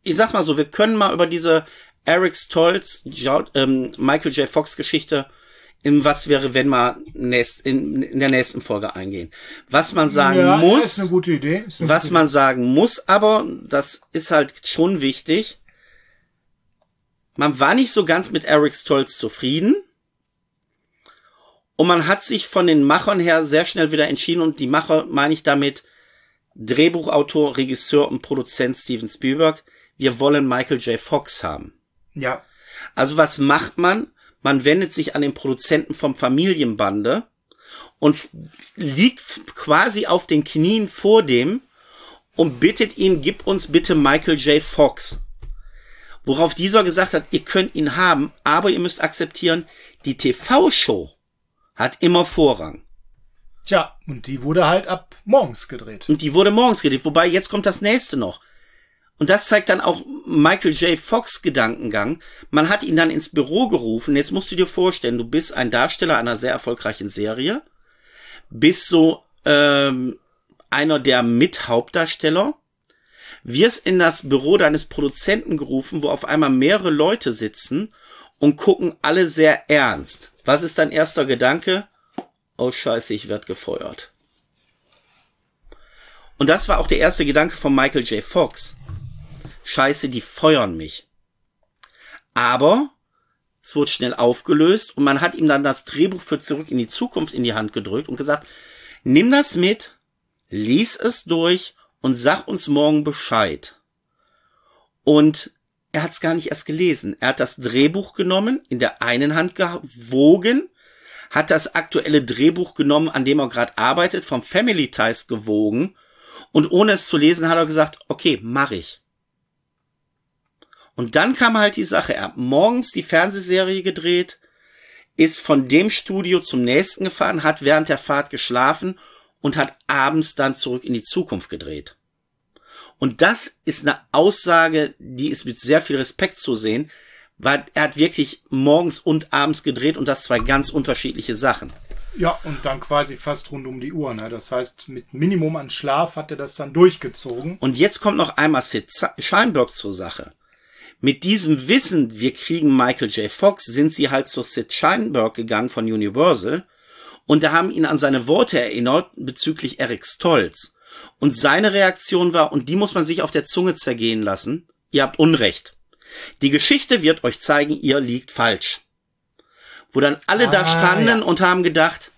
mal über diese Eric Stoltz, Michael J. Fox Geschichte in was wäre, wenn mal in der nächsten Folge eingehen. Was man sagen muss, ist eine gute Idee. Man sagen muss, aber das ist halt schon wichtig. Man war nicht so ganz mit Eric Stoltz zufrieden. Und man hat sich von den Machern her sehr schnell wieder entschieden. Und die Macher meine ich damit Drehbuchautor, Regisseur und Produzent Steven Spielberg. Wir wollen Michael J. Fox haben. Ja. Also was macht man? Man wendet sich an den Produzenten vom Familienbande und liegt quasi auf den Knien vor dem und bittet ihn, gib uns bitte Michael J. Fox. Worauf dieser gesagt hat, ihr könnt ihn haben, aber ihr müsst akzeptieren, die TV-Show hat immer Vorrang. Tja, und die wurde halt ab morgens gedreht. Wobei jetzt kommt das nächste noch. Und das zeigt dann auch Michael J. Fox Gedankengang. Man hat ihn dann ins Büro gerufen. Jetzt musst du dir vorstellen, du bist ein Darsteller einer sehr erfolgreichen Serie, bist so einer der Mithauptdarsteller, wirst in das Büro deines Produzenten gerufen, wo auf einmal mehrere Leute sitzen und gucken alle sehr ernst. Was ist dein erster Gedanke? Oh Scheiße, ich werde gefeuert. Und das war auch der erste Gedanke von Michael J. Fox. Scheiße, die feuern mich. Aber es wurde schnell aufgelöst und man hat ihm dann das Drehbuch für Zurück in die Zukunft in die Hand gedrückt und gesagt, nimm das mit, lies es durch und sag uns morgen Bescheid. Und er hat es gar nicht erst gelesen. Er hat das Drehbuch genommen, in der einen Hand gewogen, hat das aktuelle Drehbuch genommen, an dem er gerade arbeitet, vom Family Ties gewogen und ohne es zu lesen hat er gesagt, okay, mach ich. Und dann kam halt die Sache, er hat morgens die Fernsehserie gedreht, ist von dem Studio zum nächsten gefahren, hat während der Fahrt geschlafen und hat abends dann Zurück in die Zukunft gedreht. Und das ist eine Aussage, die ist mit sehr viel Respekt zu sehen, weil er hat wirklich morgens und abends gedreht und das zwei ganz unterschiedliche Sachen. Ja, und dann quasi fast rund um die Uhr. Ne? Das heißt, mit Minimum an Schlaf hat er das dann durchgezogen. Und jetzt kommt noch einmal Sid Sheinberg zur Sache. Mit diesem Wissen, wir kriegen Michael J. Fox, sind sie halt zu Sid Sheinberg gegangen von Universal und da haben ihn an seine Worte erinnert bezüglich Eric Stoltz. Und seine Reaktion war, und die muss man sich auf der Zunge zergehen lassen, ihr habt Unrecht. Die Geschichte wird euch zeigen, ihr liegt falsch. Wo dann alle da standen und haben gedacht,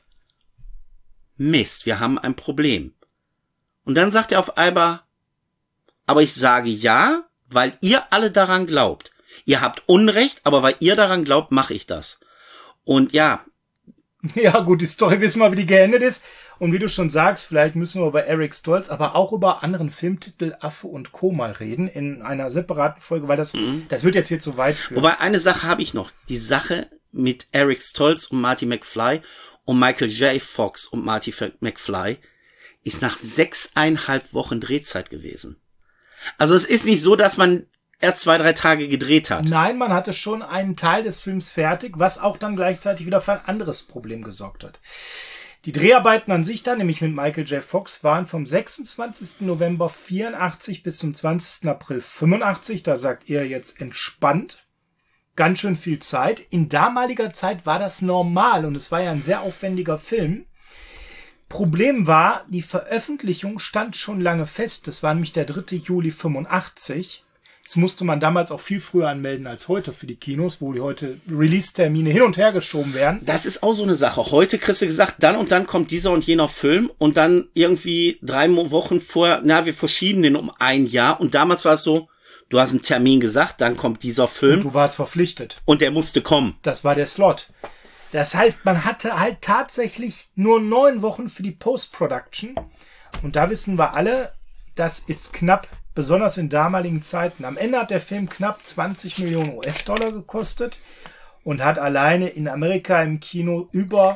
Mist, wir haben ein Problem. Und dann sagt er auf einmal, aber ich sage ja, weil ihr alle daran glaubt. Ihr habt Unrecht, aber weil ihr daran glaubt, mache ich das. Und ja. Ja gut, die Story wissen wir, wie die geendet ist. Und wie du schon sagst, vielleicht müssen wir über Eric Stoltz, aber auch über anderen Filmtitel Affe und Co. mal reden in einer separaten Folge, weil das wird jetzt hier zu weit führen. Wobei, eine Sache habe ich noch. Die Sache mit Eric Stoltz und Marty McFly und Michael J. Fox und Marty McFly ist nach 6,5 Wochen Drehzeit gewesen. Also es ist nicht so, dass man erst 2-3 Tage gedreht hat. Nein, man hatte schon einen Teil des Films fertig, was auch dann gleichzeitig wieder für ein anderes Problem gesorgt hat. Die Dreharbeiten an sich dann, nämlich mit Michael J. Fox, waren vom 26. November 84 bis zum 20. April 85. Da sagt ihr jetzt entspannt. Ganz schön viel Zeit. In damaliger Zeit war das normal und es war ja ein sehr aufwendiger Film. Problem war, die Veröffentlichung stand schon lange fest. Das war nämlich der 3. Juli 85. Das musste man damals auch viel früher anmelden als heute für die Kinos, wo die heute Release-Termine hin und her geschoben werden. Das ist auch so eine Sache. Heute kriegst du gesagt, dann und dann kommt dieser und jener Film und dann irgendwie 3 Wochen vorher, wir verschieben den um 1 Jahr. Und damals war es so, du hast einen Termin gesagt, dann kommt dieser Film. Und du warst verpflichtet. Und der musste kommen. Das war der Slot. Das heißt, man hatte halt tatsächlich nur 9 Wochen für die Post-Production. Und da wissen wir alle, das ist knapp, besonders in damaligen Zeiten. Am Ende hat der Film knapp 20 Millionen US-Dollar gekostet und hat alleine in Amerika im Kino über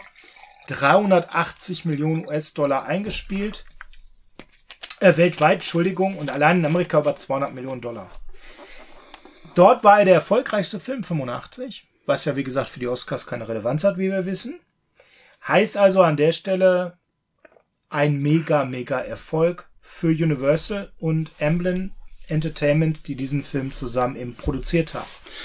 380 Millionen US-Dollar eingespielt. Weltweit, Entschuldigung, und allein in Amerika über 200 Millionen Dollar. Dort war er der erfolgreichste Film, 85. Was ja, wie gesagt, für die Oscars keine Relevanz hat, wie wir wissen. Heißt also an der Stelle ein mega, mega Erfolg für Universal und Amblin Entertainment, die diesen Film zusammen eben produziert haben.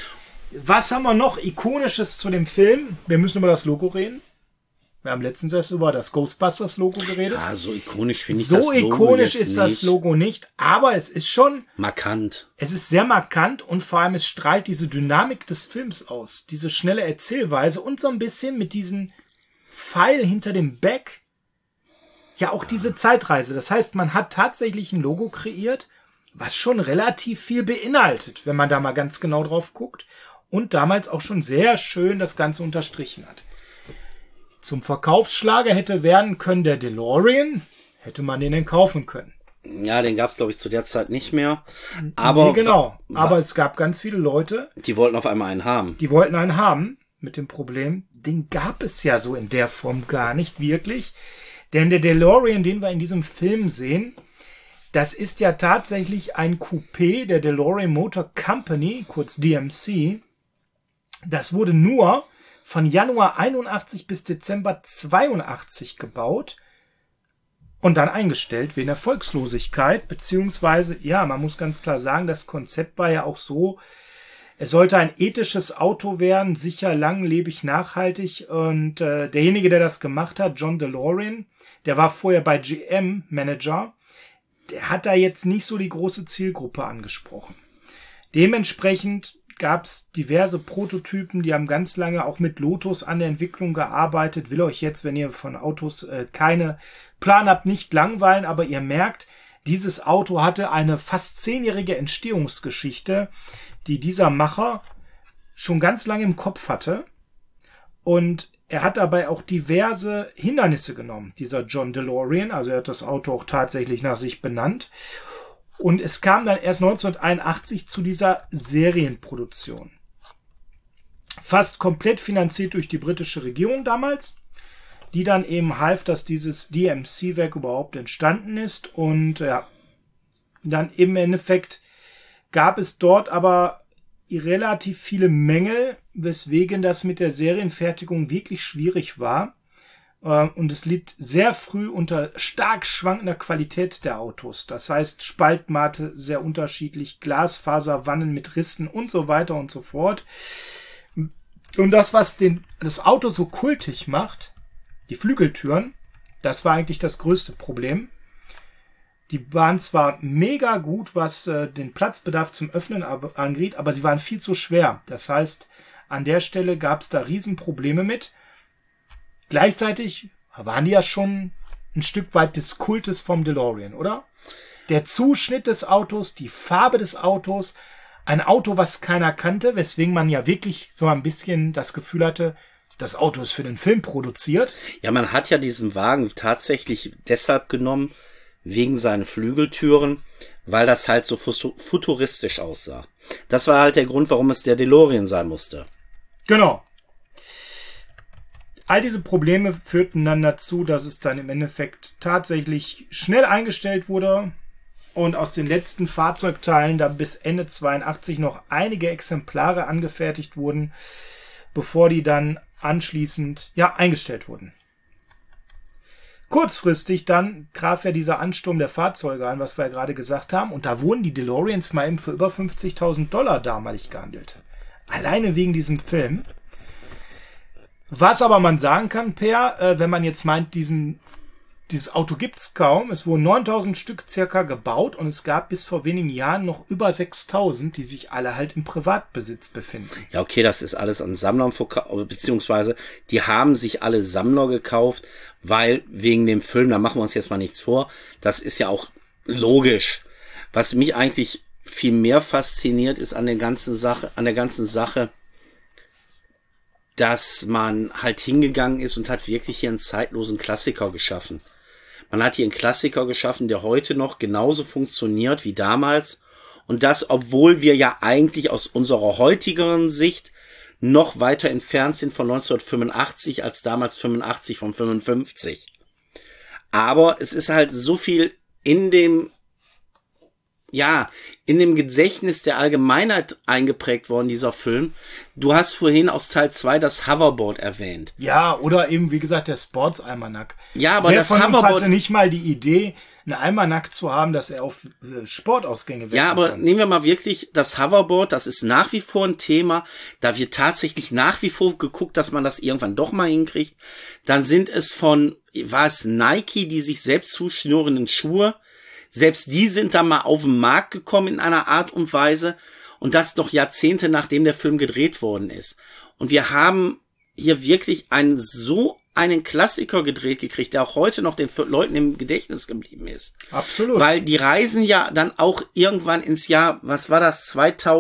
Was haben wir noch Ikonisches zu dem Film? Wir müssen über das Logo reden. Wir haben letztens erst über das Ghostbusters-Logo geredet. Ja, so ikonisch finde ich das Logo So ikonisch ist nicht. Das Logo nicht, aber es ist schon... markant. Es ist sehr markant und vor allem es strahlt diese Dynamik des Films aus. Diese schnelle Erzählweise und so ein bisschen mit diesem Pfeil hinter dem Back. Ja, auch diese Zeitreise. Das heißt, man hat tatsächlich ein Logo kreiert, was schon relativ viel beinhaltet, wenn man da mal ganz genau drauf guckt. Und damals auch schon sehr schön das Ganze unterstrichen hat. Zum Verkaufsschlager hätte werden können der DeLorean, hätte man den denn kaufen können. Ja, den gab es, glaube ich, zu der Zeit nicht mehr. Aber nee, genau. Aber es gab ganz viele Leute. Die wollten auf einmal einen haben. Die wollten einen haben, mit dem Problem, den gab es ja so in der Form gar nicht wirklich. Denn der DeLorean, den wir in diesem Film sehen, das ist ja tatsächlich ein Coupé der DeLorean Motor Company, kurz DMC. Das wurde nur von Januar 81 bis Dezember 82 gebaut und dann eingestellt wegen Erfolgslosigkeit, beziehungsweise, ja, man muss ganz klar sagen, das Konzept war ja auch so, es sollte ein ethisches Auto werden, sicher, langlebig, nachhaltig und derjenige, der das gemacht hat, John DeLorean, der war vorher bei GM Manager, der hat da jetzt nicht so die große Zielgruppe angesprochen. Dementsprechend gab es diverse Prototypen, die haben ganz lange auch mit Lotus an der Entwicklung gearbeitet. Will euch jetzt, wenn ihr von Autos keine Plan habt, nicht langweilen, aber ihr merkt, dieses Auto hatte eine fast 10-jährige Entstehungsgeschichte, die dieser Macher schon ganz lange im Kopf hatte. Und er hat dabei auch diverse Hindernisse genommen, dieser John DeLorean. Also er hat das Auto auch tatsächlich nach sich benannt. Und es kam dann erst 1981 zu dieser Serienproduktion. Fast komplett finanziert durch die britische Regierung damals, die dann eben half, dass dieses DMC-Werk überhaupt entstanden ist. Und ja, dann im Endeffekt gab es dort aber relativ viele Mängel, weswegen das mit der Serienfertigung wirklich schwierig war. Und es litt sehr früh unter stark schwankender Qualität der Autos. Das heißt, Spaltmatte sehr unterschiedlich, Glasfaserwannen mit Rissen und so weiter und so fort. Und das, was das Auto so kultig macht, die Flügeltüren, das war eigentlich das größte Problem. Die waren zwar mega gut, was den Platzbedarf zum Öffnen angeht, aber sie waren viel zu schwer. Das heißt, an der Stelle gab es da Riesenprobleme mit. Gleichzeitig waren die ja schon ein Stück weit des Kultes vom DeLorean, oder? Der Zuschnitt des Autos, die Farbe des Autos, ein Auto, was keiner kannte, weswegen man ja wirklich so ein bisschen das Gefühl hatte, das Auto ist für den Film produziert. Ja, man hat ja diesen Wagen tatsächlich deshalb genommen, wegen seinen Flügeltüren, weil das halt so futuristisch aussah. Das war halt der Grund, warum es der DeLorean sein musste. Genau. All diese Probleme führten dann dazu, dass es dann im Endeffekt tatsächlich schnell eingestellt wurde und aus den letzten Fahrzeugteilen da bis Ende 82 noch einige Exemplare angefertigt wurden, bevor die dann anschließend eingestellt wurden. Kurzfristig dann traf ja dieser Ansturm der Fahrzeuge an, was wir ja gerade gesagt haben, und da wurden die DeLoreans mal eben für über $50.000 damalig gehandelt. Alleine wegen diesem Film. Was aber man sagen kann, Per, wenn man jetzt meint, dieses Auto gibt's kaum. Es wurden 9.000 Stück circa gebaut und es gab bis vor wenigen Jahren noch über 6.000, die sich alle halt im Privatbesitz befinden. Ja, okay, das ist alles an Sammlern verkauft, beziehungsweise die haben sich alle Sammler gekauft, weil wegen dem Film, da machen wir uns jetzt mal nichts vor, das ist ja auch logisch. Was mich eigentlich viel mehr fasziniert, ist an der ganzen Sache, dass man halt hingegangen ist und hat wirklich hier einen zeitlosen Klassiker geschaffen. Man hat hier einen Klassiker geschaffen, der heute noch genauso funktioniert wie damals. Und das, obwohl wir ja eigentlich aus unserer heutigen Sicht noch weiter entfernt sind von 1985 als damals 85 von 55. Aber es ist halt so viel in dem Gedächtnis der Allgemeinheit eingeprägt worden, dieser Film. Du hast vorhin aus Teil 2 das Hoverboard erwähnt. Ja, oder eben, wie gesagt, der Sportsalmanack. Ja, aber das Hoverboard hatte nicht mal die Idee, Eimer nackt zu haben, dass er auf Sportausgänge Ja, aber kann. Nehmen wir mal wirklich das Hoverboard, das ist nach wie vor ein Thema. Da wird tatsächlich nach wie vor geguckt, dass man das irgendwann doch mal hinkriegt. Dann sind es war es Nike, die sich selbst zuschnürenden Schuhe. Selbst die sind dann mal auf den Markt gekommen in einer Art und Weise. Und das noch Jahrzehnte, nachdem der Film gedreht worden ist. Und wir haben hier wirklich einen Klassiker gedreht gekriegt, der auch heute noch den Leuten im Gedächtnis geblieben ist. Absolut. Weil die reisen ja dann auch irgendwann ins Jahr, was war das,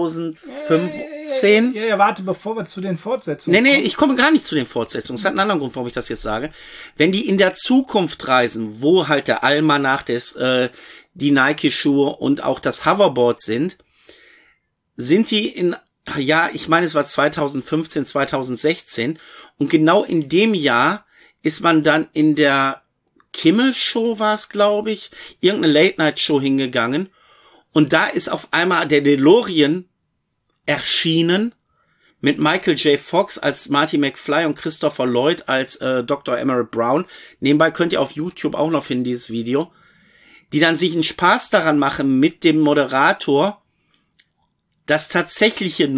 2015? Ja, warte, bevor wir zu den Fortsetzungen kommen. Nee, ich komme gar nicht zu den Fortsetzungen. Es hat einen anderen Grund, warum ich das jetzt sage. Wenn die in der Zukunft reisen, wo halt der Almanach, die Nike-Schuhe und auch das Hoverboard sind die ich meine, es war 2015, 2016. Und genau in dem Jahr ist man dann in der Kimmel-Show, war es, glaube ich, irgendeine Late-Night-Show hingegangen. Und da ist auf einmal der DeLorean erschienen mit Michael J. Fox als Marty McFly und Christopher Lloyd als Dr. Emmett Brown. Nebenbei könnt ihr auf YouTube auch noch finden, dieses Video. Die dann sich einen Spaß daran machen mit dem Moderator, das tatsächliche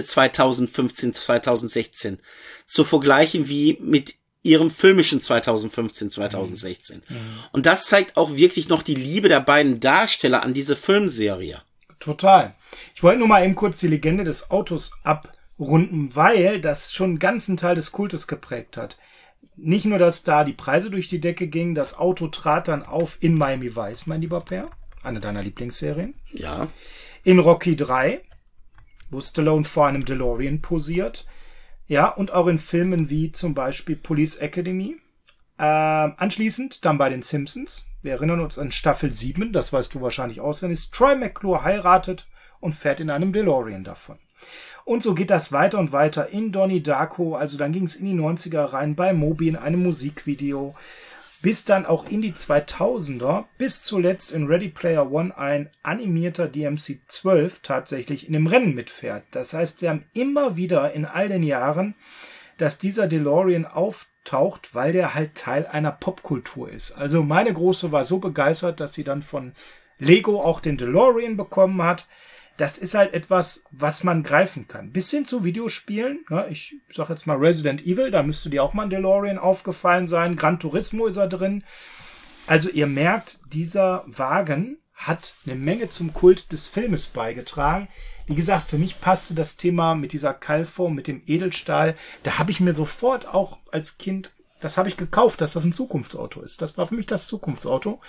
2015, 2016 zu vergleichen wie mit ihrem filmischen 2015, 2016. Mhm. Und das zeigt auch wirklich noch die Liebe der beiden Darsteller an diese Filmserie. Total. Ich wollte nur mal eben kurz die Legende des Autos abrunden, weil das schon einen ganzen Teil des Kultes geprägt hat. Nicht nur, dass da die Preise durch die Decke gingen, das Auto trat dann auf in Miami Vice, mein lieber Per. Eine deiner Lieblingsserien. Ja. In Rocky 3, wo Stallone vor einem DeLorean posiert. Ja, und auch in Filmen wie zum Beispiel Police Academy. Anschließend dann bei den Simpsons. Wir erinnern uns an Staffel 7, das weißt du wahrscheinlich auswendig. Troy McClure heiratet und fährt in einem DeLorean davon. Und so geht das weiter und weiter in Donnie Darko. Also dann ging es in die 90er rein, bei Moby in einem Musikvideo. Bis dann auch in die 2000er, bis zuletzt in Ready Player One ein animierter DMC-12 tatsächlich in dem Rennen mitfährt. Das heißt, wir haben immer wieder in all den Jahren, dass dieser DeLorean auftaucht, weil der halt Teil einer Popkultur ist. Also meine Große war so begeistert, dass sie dann von Lego auch den DeLorean bekommen hat. Das ist halt etwas, was man greifen kann. Bis hin zu Videospielen. Ja, ich sag jetzt mal Resident Evil, da müsste dir auch mal ein DeLorean aufgefallen sein. Gran Turismo ist er drin. Also ihr merkt, dieser Wagen hat eine Menge zum Kult des Filmes beigetragen. Wie gesagt, für mich passte das Thema mit dieser Keilform, mit dem Edelstahl. Da habe ich mir sofort auch als Kind, das habe ich gekauft, dass das ein Zukunftsauto ist. Das war für mich das Zukunftsauto.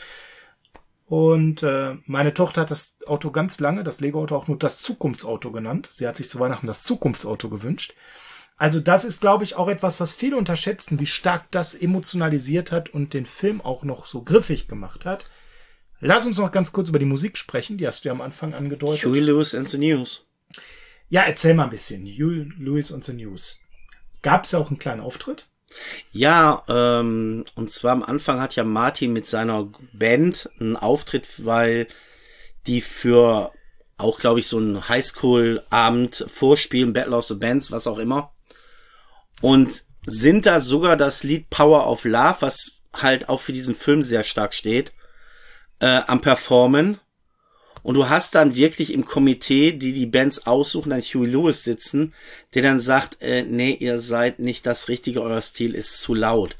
Und meine Tochter hat das Auto ganz lange, das Lego-Auto, auch nur das Zukunftsauto genannt. Sie hat sich zu Weihnachten das Zukunftsauto gewünscht. Also das ist, glaube ich, auch etwas, was viele unterschätzen, wie stark das emotionalisiert hat und den Film auch noch so griffig gemacht hat. Lass uns noch ganz kurz über die Musik sprechen, die hast du ja am Anfang angedeutet. Huey Lewis and the News. Ja, erzähl mal ein bisschen. Huey Lewis and the News. Gab es ja auch einen kleinen Auftritt? Ja, und zwar am Anfang hat ja Martin mit seiner Band einen Auftritt, weil die für auch, glaube ich, so einen Highschool-Abend vorspielen, Battle of the Bands, was auch immer. Und sind da sogar das Lied Power of Love, was halt auch für diesen Film sehr stark steht, am Performen. Und du hast dann wirklich im Komitee, die Bands aussuchen, dann Huey Lewis sitzen, der dann sagt, nee, ihr seid nicht das Richtige, euer Stil ist zu laut.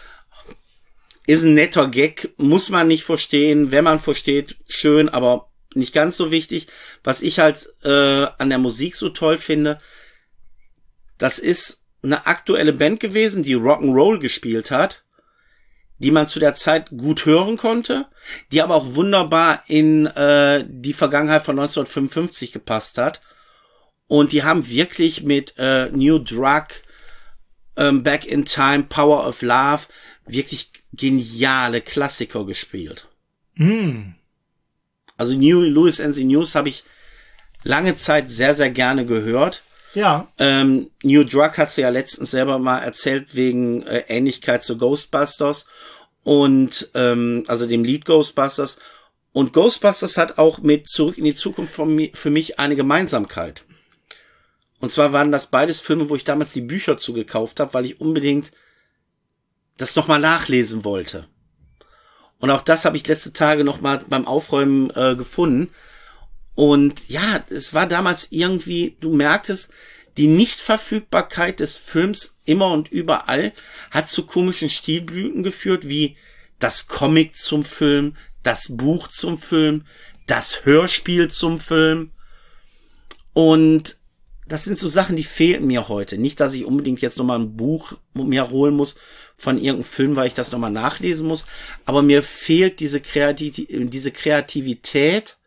Ist ein netter Gag, muss man nicht verstehen. Wenn man versteht, schön, aber nicht ganz so wichtig. Was ich halt an der Musik so toll finde, das ist eine aktuelle Band gewesen, die Rock'n'Roll gespielt hat, die man zu der Zeit gut hören konnte, die aber auch wunderbar in die Vergangenheit von 1955 gepasst hat. Und die haben wirklich mit New Drug, Back in Time, Power of Love wirklich geniale Klassiker gespielt. Mm. Also Lewis and the News habe ich lange Zeit sehr, sehr gerne gehört. Ja. New Drug hast du ja letztens selber mal erzählt wegen Ähnlichkeit zu Ghostbusters und also dem Lied Ghostbusters. Und Ghostbusters hat auch mit Zurück in die Zukunft für mich eine Gemeinsamkeit. Und zwar waren das beides Filme, wo ich damals die Bücher zugekauft habe, weil ich unbedingt das nochmal nachlesen wollte. Und auch das habe ich letzte Tage noch mal beim Aufräumen gefunden. Und ja, es war damals irgendwie, du merktest, die Nichtverfügbarkeit des Films immer und überall hat zu komischen Stilblüten geführt, wie das Comic zum Film, das Buch zum Film, das Hörspiel zum Film. Und das sind so Sachen, die fehlen mir heute. Nicht, dass ich unbedingt jetzt nochmal ein Buch mir holen muss von irgendeinem Film, weil ich das nochmal nachlesen muss. Aber mir fehlt diese Kreativität,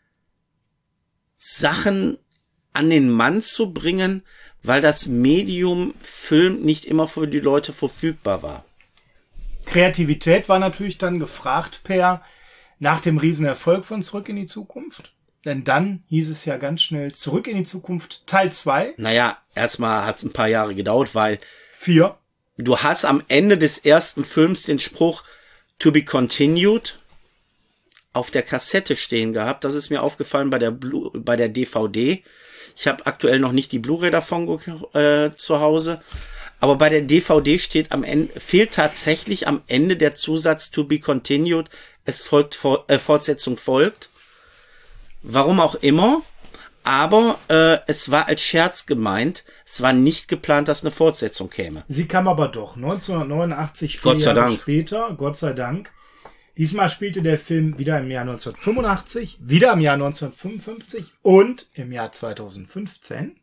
Sachen an den Mann zu bringen, weil das Medium Film nicht immer für die Leute verfügbar war. Kreativität war natürlich dann gefragt, Per, nach dem Riesenerfolg von Zurück in die Zukunft. Denn dann hieß es ja ganz schnell Zurück in die Zukunft Teil 2. Naja, erstmal hat es ein paar Jahre gedauert, weil 4. Du hast am Ende des ersten Films den Spruch To be continued auf der Kassette stehen gehabt. Das ist mir aufgefallen bei der DVD. Ich habe aktuell noch nicht die Blu-ray davon zu Hause. Aber bei der DVD steht am Ende, fehlt tatsächlich am Ende der Zusatz To be continued. Es folgt, Fortsetzung folgt. Warum auch immer. Aber es war als Scherz gemeint. Es war nicht geplant, dass eine Fortsetzung käme. Sie kam aber doch. 1989, 4 Gott sei Jahre Dank. später. Gott sei Dank. Diesmal spielte der Film wieder im Jahr 1985, wieder im Jahr 1955 und im Jahr 2015.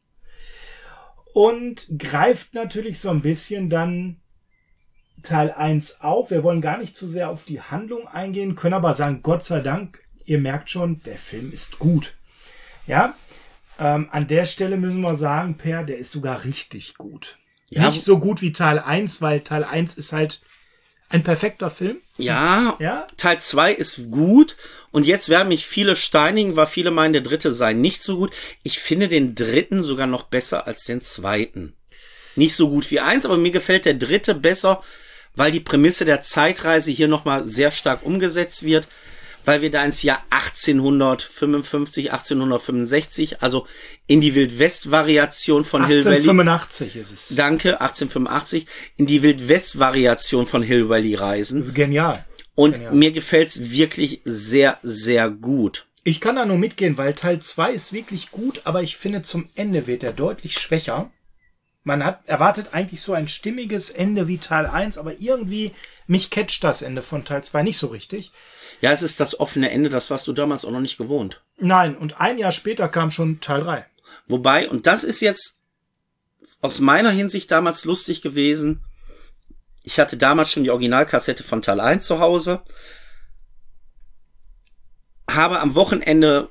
Und greift natürlich so ein bisschen dann Teil 1 auf. Wir wollen gar nicht zu sehr auf die Handlung eingehen, können aber sagen, Gott sei Dank, ihr merkt schon, der Film ist gut. Ja, an der Stelle müssen wir sagen, Per, der ist sogar richtig gut. Ja, nicht so gut wie Teil 1, weil Teil 1 ist halt ein perfekter Film. Ja, Teil 2 ist gut. Und jetzt werden mich viele steinigen, weil viele meinen, der dritte sei nicht so gut. Ich finde den dritten sogar noch besser als den zweiten. Nicht so gut wie 1, aber mir gefällt der dritte besser, weil die Prämisse der Zeitreise hier nochmal sehr stark umgesetzt wird. Weil wir da ins Jahr 1855, 1865, also in die Wildwest-Variation von Hill Valley. 1885 ist es. Danke, 1885, in die Wildwest-Variation von Hill Valley reisen. Genial. Und Genial. Mir gefällt's wirklich sehr, sehr gut. Ich kann da nur mitgehen, weil Teil 2 ist wirklich gut, aber ich finde, zum Ende wird er deutlich schwächer. Man erwartet eigentlich so ein stimmiges Ende wie Teil 1, aber irgendwie mich catcht das Ende von Teil 2 nicht so richtig. Ja, es ist das offene Ende, das warst du damals auch noch nicht gewohnt. Nein, und ein Jahr später kam schon Teil 3. Wobei, und das ist jetzt aus meiner Hinsicht damals lustig gewesen, ich hatte damals schon die Originalkassette von Teil 1 zu Hause, habe am Wochenende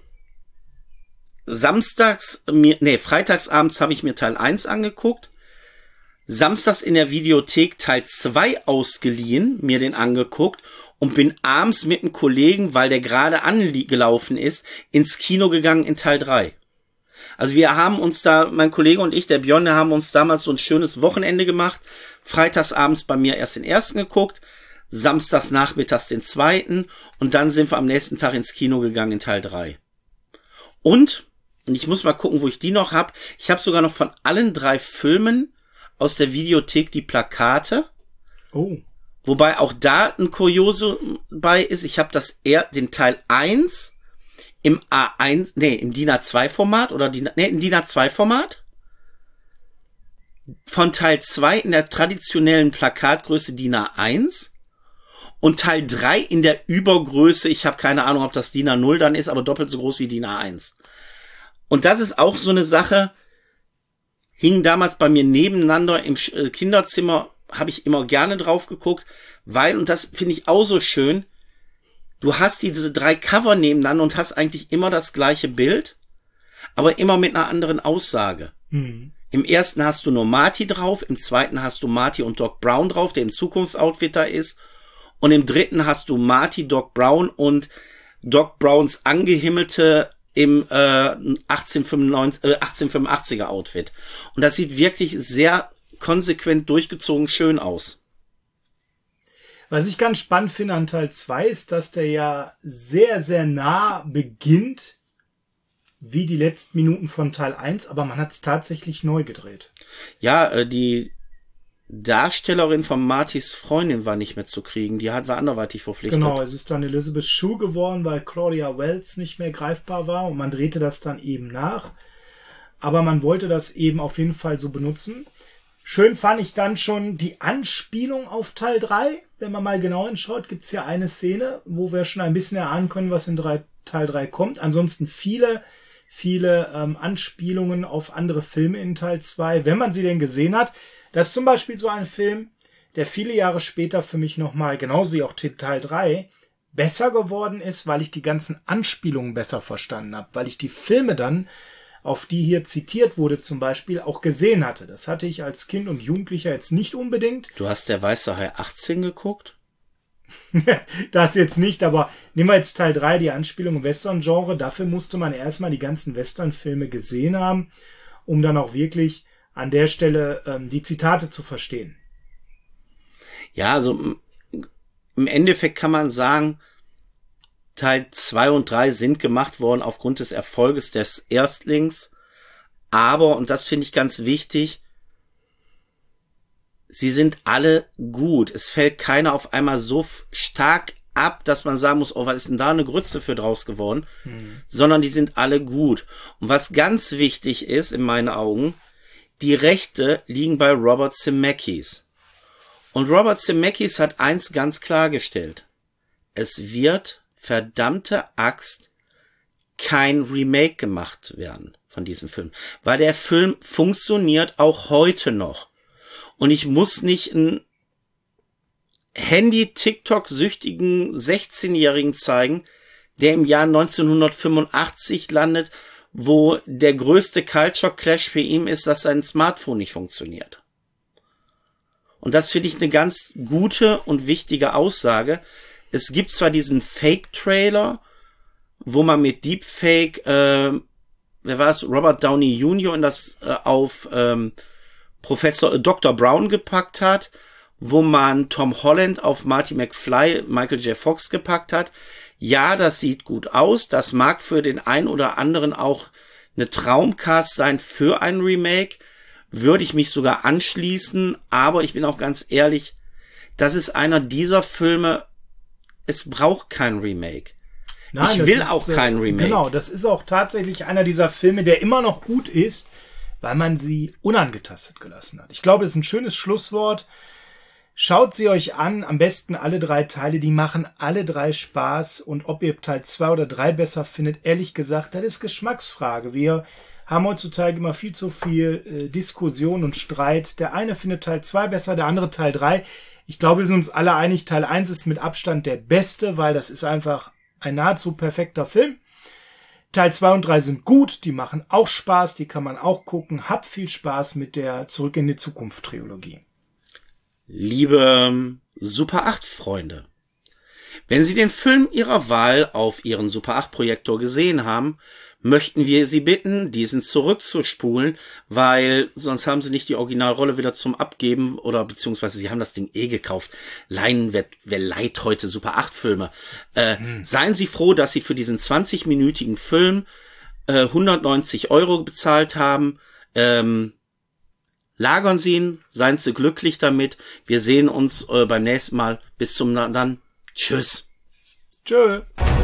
freitagsabends habe ich mir Teil 1 angeguckt, samstags in der Videothek Teil 2 ausgeliehen, mir den angeguckt und bin abends mit einem Kollegen, weil der gerade angelaufen ist, ins Kino gegangen in Teil 3. Also wir haben uns da, mein Kollege und ich, der Björn, der haben uns damals so ein schönes Wochenende gemacht. Freitagsabends bei mir erst den ersten geguckt, samstags nachmittags den zweiten und dann sind wir am nächsten Tag ins Kino gegangen in Teil 3. Und ich muss mal gucken, wo ich die noch habe. Ich habe sogar noch von allen 3 Filmen aus der Videothek die Plakate. Oh. Wobei auch da ein Kuriosum bei ist. Ich habe den Teil 1 im im DIN A2 Format im DIN A2 Format. Von Teil 2 in der traditionellen Plakatgröße DIN A1 und Teil 3 in der Übergröße. Ich habe keine Ahnung, ob das DIN A0 dann ist, aber doppelt so groß wie DIN A1. Und das ist auch so eine Sache, hing damals bei mir nebeneinander im Kinderzimmer, habe ich immer gerne drauf geguckt, weil, und das finde ich auch so schön, du hast diese 3 Cover nebeneinander und hast eigentlich immer das gleiche Bild, aber immer mit einer anderen Aussage. Mhm. Im ersten hast du nur Marty drauf, im zweiten hast du Marty und Doc Brown drauf, der im Zukunftsoutfit da ist, und im dritten hast du Marty, Doc Brown und Doc Browns angehimmelte im 1885er Outfit. Und das sieht wirklich sehr konsequent durchgezogen schön aus. Was ich ganz spannend finde an Teil 2 ist, dass der ja sehr, sehr nah beginnt wie die letzten Minuten von Teil 1, aber man hat es tatsächlich neu gedreht. Ja, die Darstellerin von Martys Freundin war nicht mehr zu kriegen. Die war anderweitig verpflichtet. Genau, es ist dann Elizabeth Shue geworden, weil Claudia Wells nicht mehr greifbar war und man drehte das dann eben nach. Aber man wollte das eben auf jeden Fall so benutzen. Schön fand ich dann schon die Anspielung auf Teil 3. Wenn man mal genau hinschaut, gibt es ja eine Szene, wo wir schon ein bisschen erahnen können, was in Teil 3 kommt. Ansonsten viele Anspielungen auf andere Filme in Teil 2, wenn man sie denn gesehen hat. Das ist zum Beispiel so ein Film, der viele Jahre später für mich nochmal, genauso wie auch Teil 3, besser geworden ist, weil ich die ganzen Anspielungen besser verstanden habe, weil ich die Filme dann, auf die hier zitiert wurde zum Beispiel, auch gesehen hatte. Das hatte ich als Kind und Jugendlicher jetzt nicht unbedingt. Du hast der Weiße Hai 18 geguckt? Das jetzt nicht, aber nehmen wir jetzt Teil 3, die Anspielung im Western-Genre. Dafür musste man erstmal die ganzen Western-Filme gesehen haben, um dann auch wirklich an der Stelle die Zitate zu verstehen. Ja, also im Endeffekt kann man sagen, Teil 2 und 3 sind gemacht worden aufgrund des Erfolges des Erstlings. Aber, und das finde ich ganz wichtig, sie sind alle gut. Es fällt keiner auf einmal so stark ab, dass man sagen muss, oh, was ist denn da eine Grütze für draus geworden? Sondern die sind alle gut. Und was ganz wichtig ist, in meinen Augen, die Rechte liegen bei Robert Zemeckis. Und Robert Zemeckis hat eins ganz klargestellt. Es wird, verdammte Axt, kein Remake gemacht werden von diesem Film. Weil der Film funktioniert auch heute noch. Und ich muss nicht einen Handy-TikTok-süchtigen 16-Jährigen zeigen, der im Jahr 1985 landet, wo der größte Culture Clash für ihn ist, dass sein Smartphone nicht funktioniert. Und das finde ich eine ganz gute und wichtige Aussage. Es gibt zwar diesen Fake-Trailer, wo man mit Deepfake, Robert Downey Jr. in das auf Professor Dr. Brown gepackt hat, wo man Tom Holland auf Marty McFly, Michael J. Fox gepackt hat. Ja, das sieht gut aus. Das mag für den einen oder anderen auch eine Traumcast sein für ein Remake. Würde ich mich sogar anschließen. Aber ich bin auch ganz ehrlich, das ist einer dieser Filme, es braucht kein Remake. Nein, ich will auch kein Remake. Genau, das ist auch tatsächlich einer dieser Filme, der immer noch gut ist, weil man sie unangetastet gelassen hat. Ich glaube, das ist ein schönes Schlusswort. Schaut sie euch an, am besten alle 3 Teile, die machen alle 3 Spaß und ob ihr Teil 2 oder 3 besser findet, ehrlich gesagt, das ist Geschmacksfrage. Wir haben heutzutage immer viel zu viel Diskussion und Streit. Der eine findet Teil 2 besser, der andere Teil 3. Ich glaube, wir sind uns alle einig, Teil 1 ist mit Abstand der beste, weil das ist einfach ein nahezu perfekter Film. Teil 2 und 3 sind gut, die machen auch Spaß, die kann man auch gucken. Habt viel Spaß mit der Zurück in die Zukunft Trilogie. Liebe Super 8 Freunde, wenn Sie den Film Ihrer Wahl auf Ihren Super 8 Projektor gesehen haben, möchten wir Sie bitten, diesen zurückzuspulen, weil sonst haben Sie nicht die Originalrolle wieder zum Abgeben oder beziehungsweise Sie haben das Ding gekauft. Leihen, wer leiht heute Super 8 Filme? Seien Sie froh, dass Sie für diesen 20-minütigen Film 190 € bezahlt haben. Lagern Sie ihn, seien Sie glücklich damit. Wir sehen uns beim nächsten Mal. Bis zum dann. Tschüss. Tschö.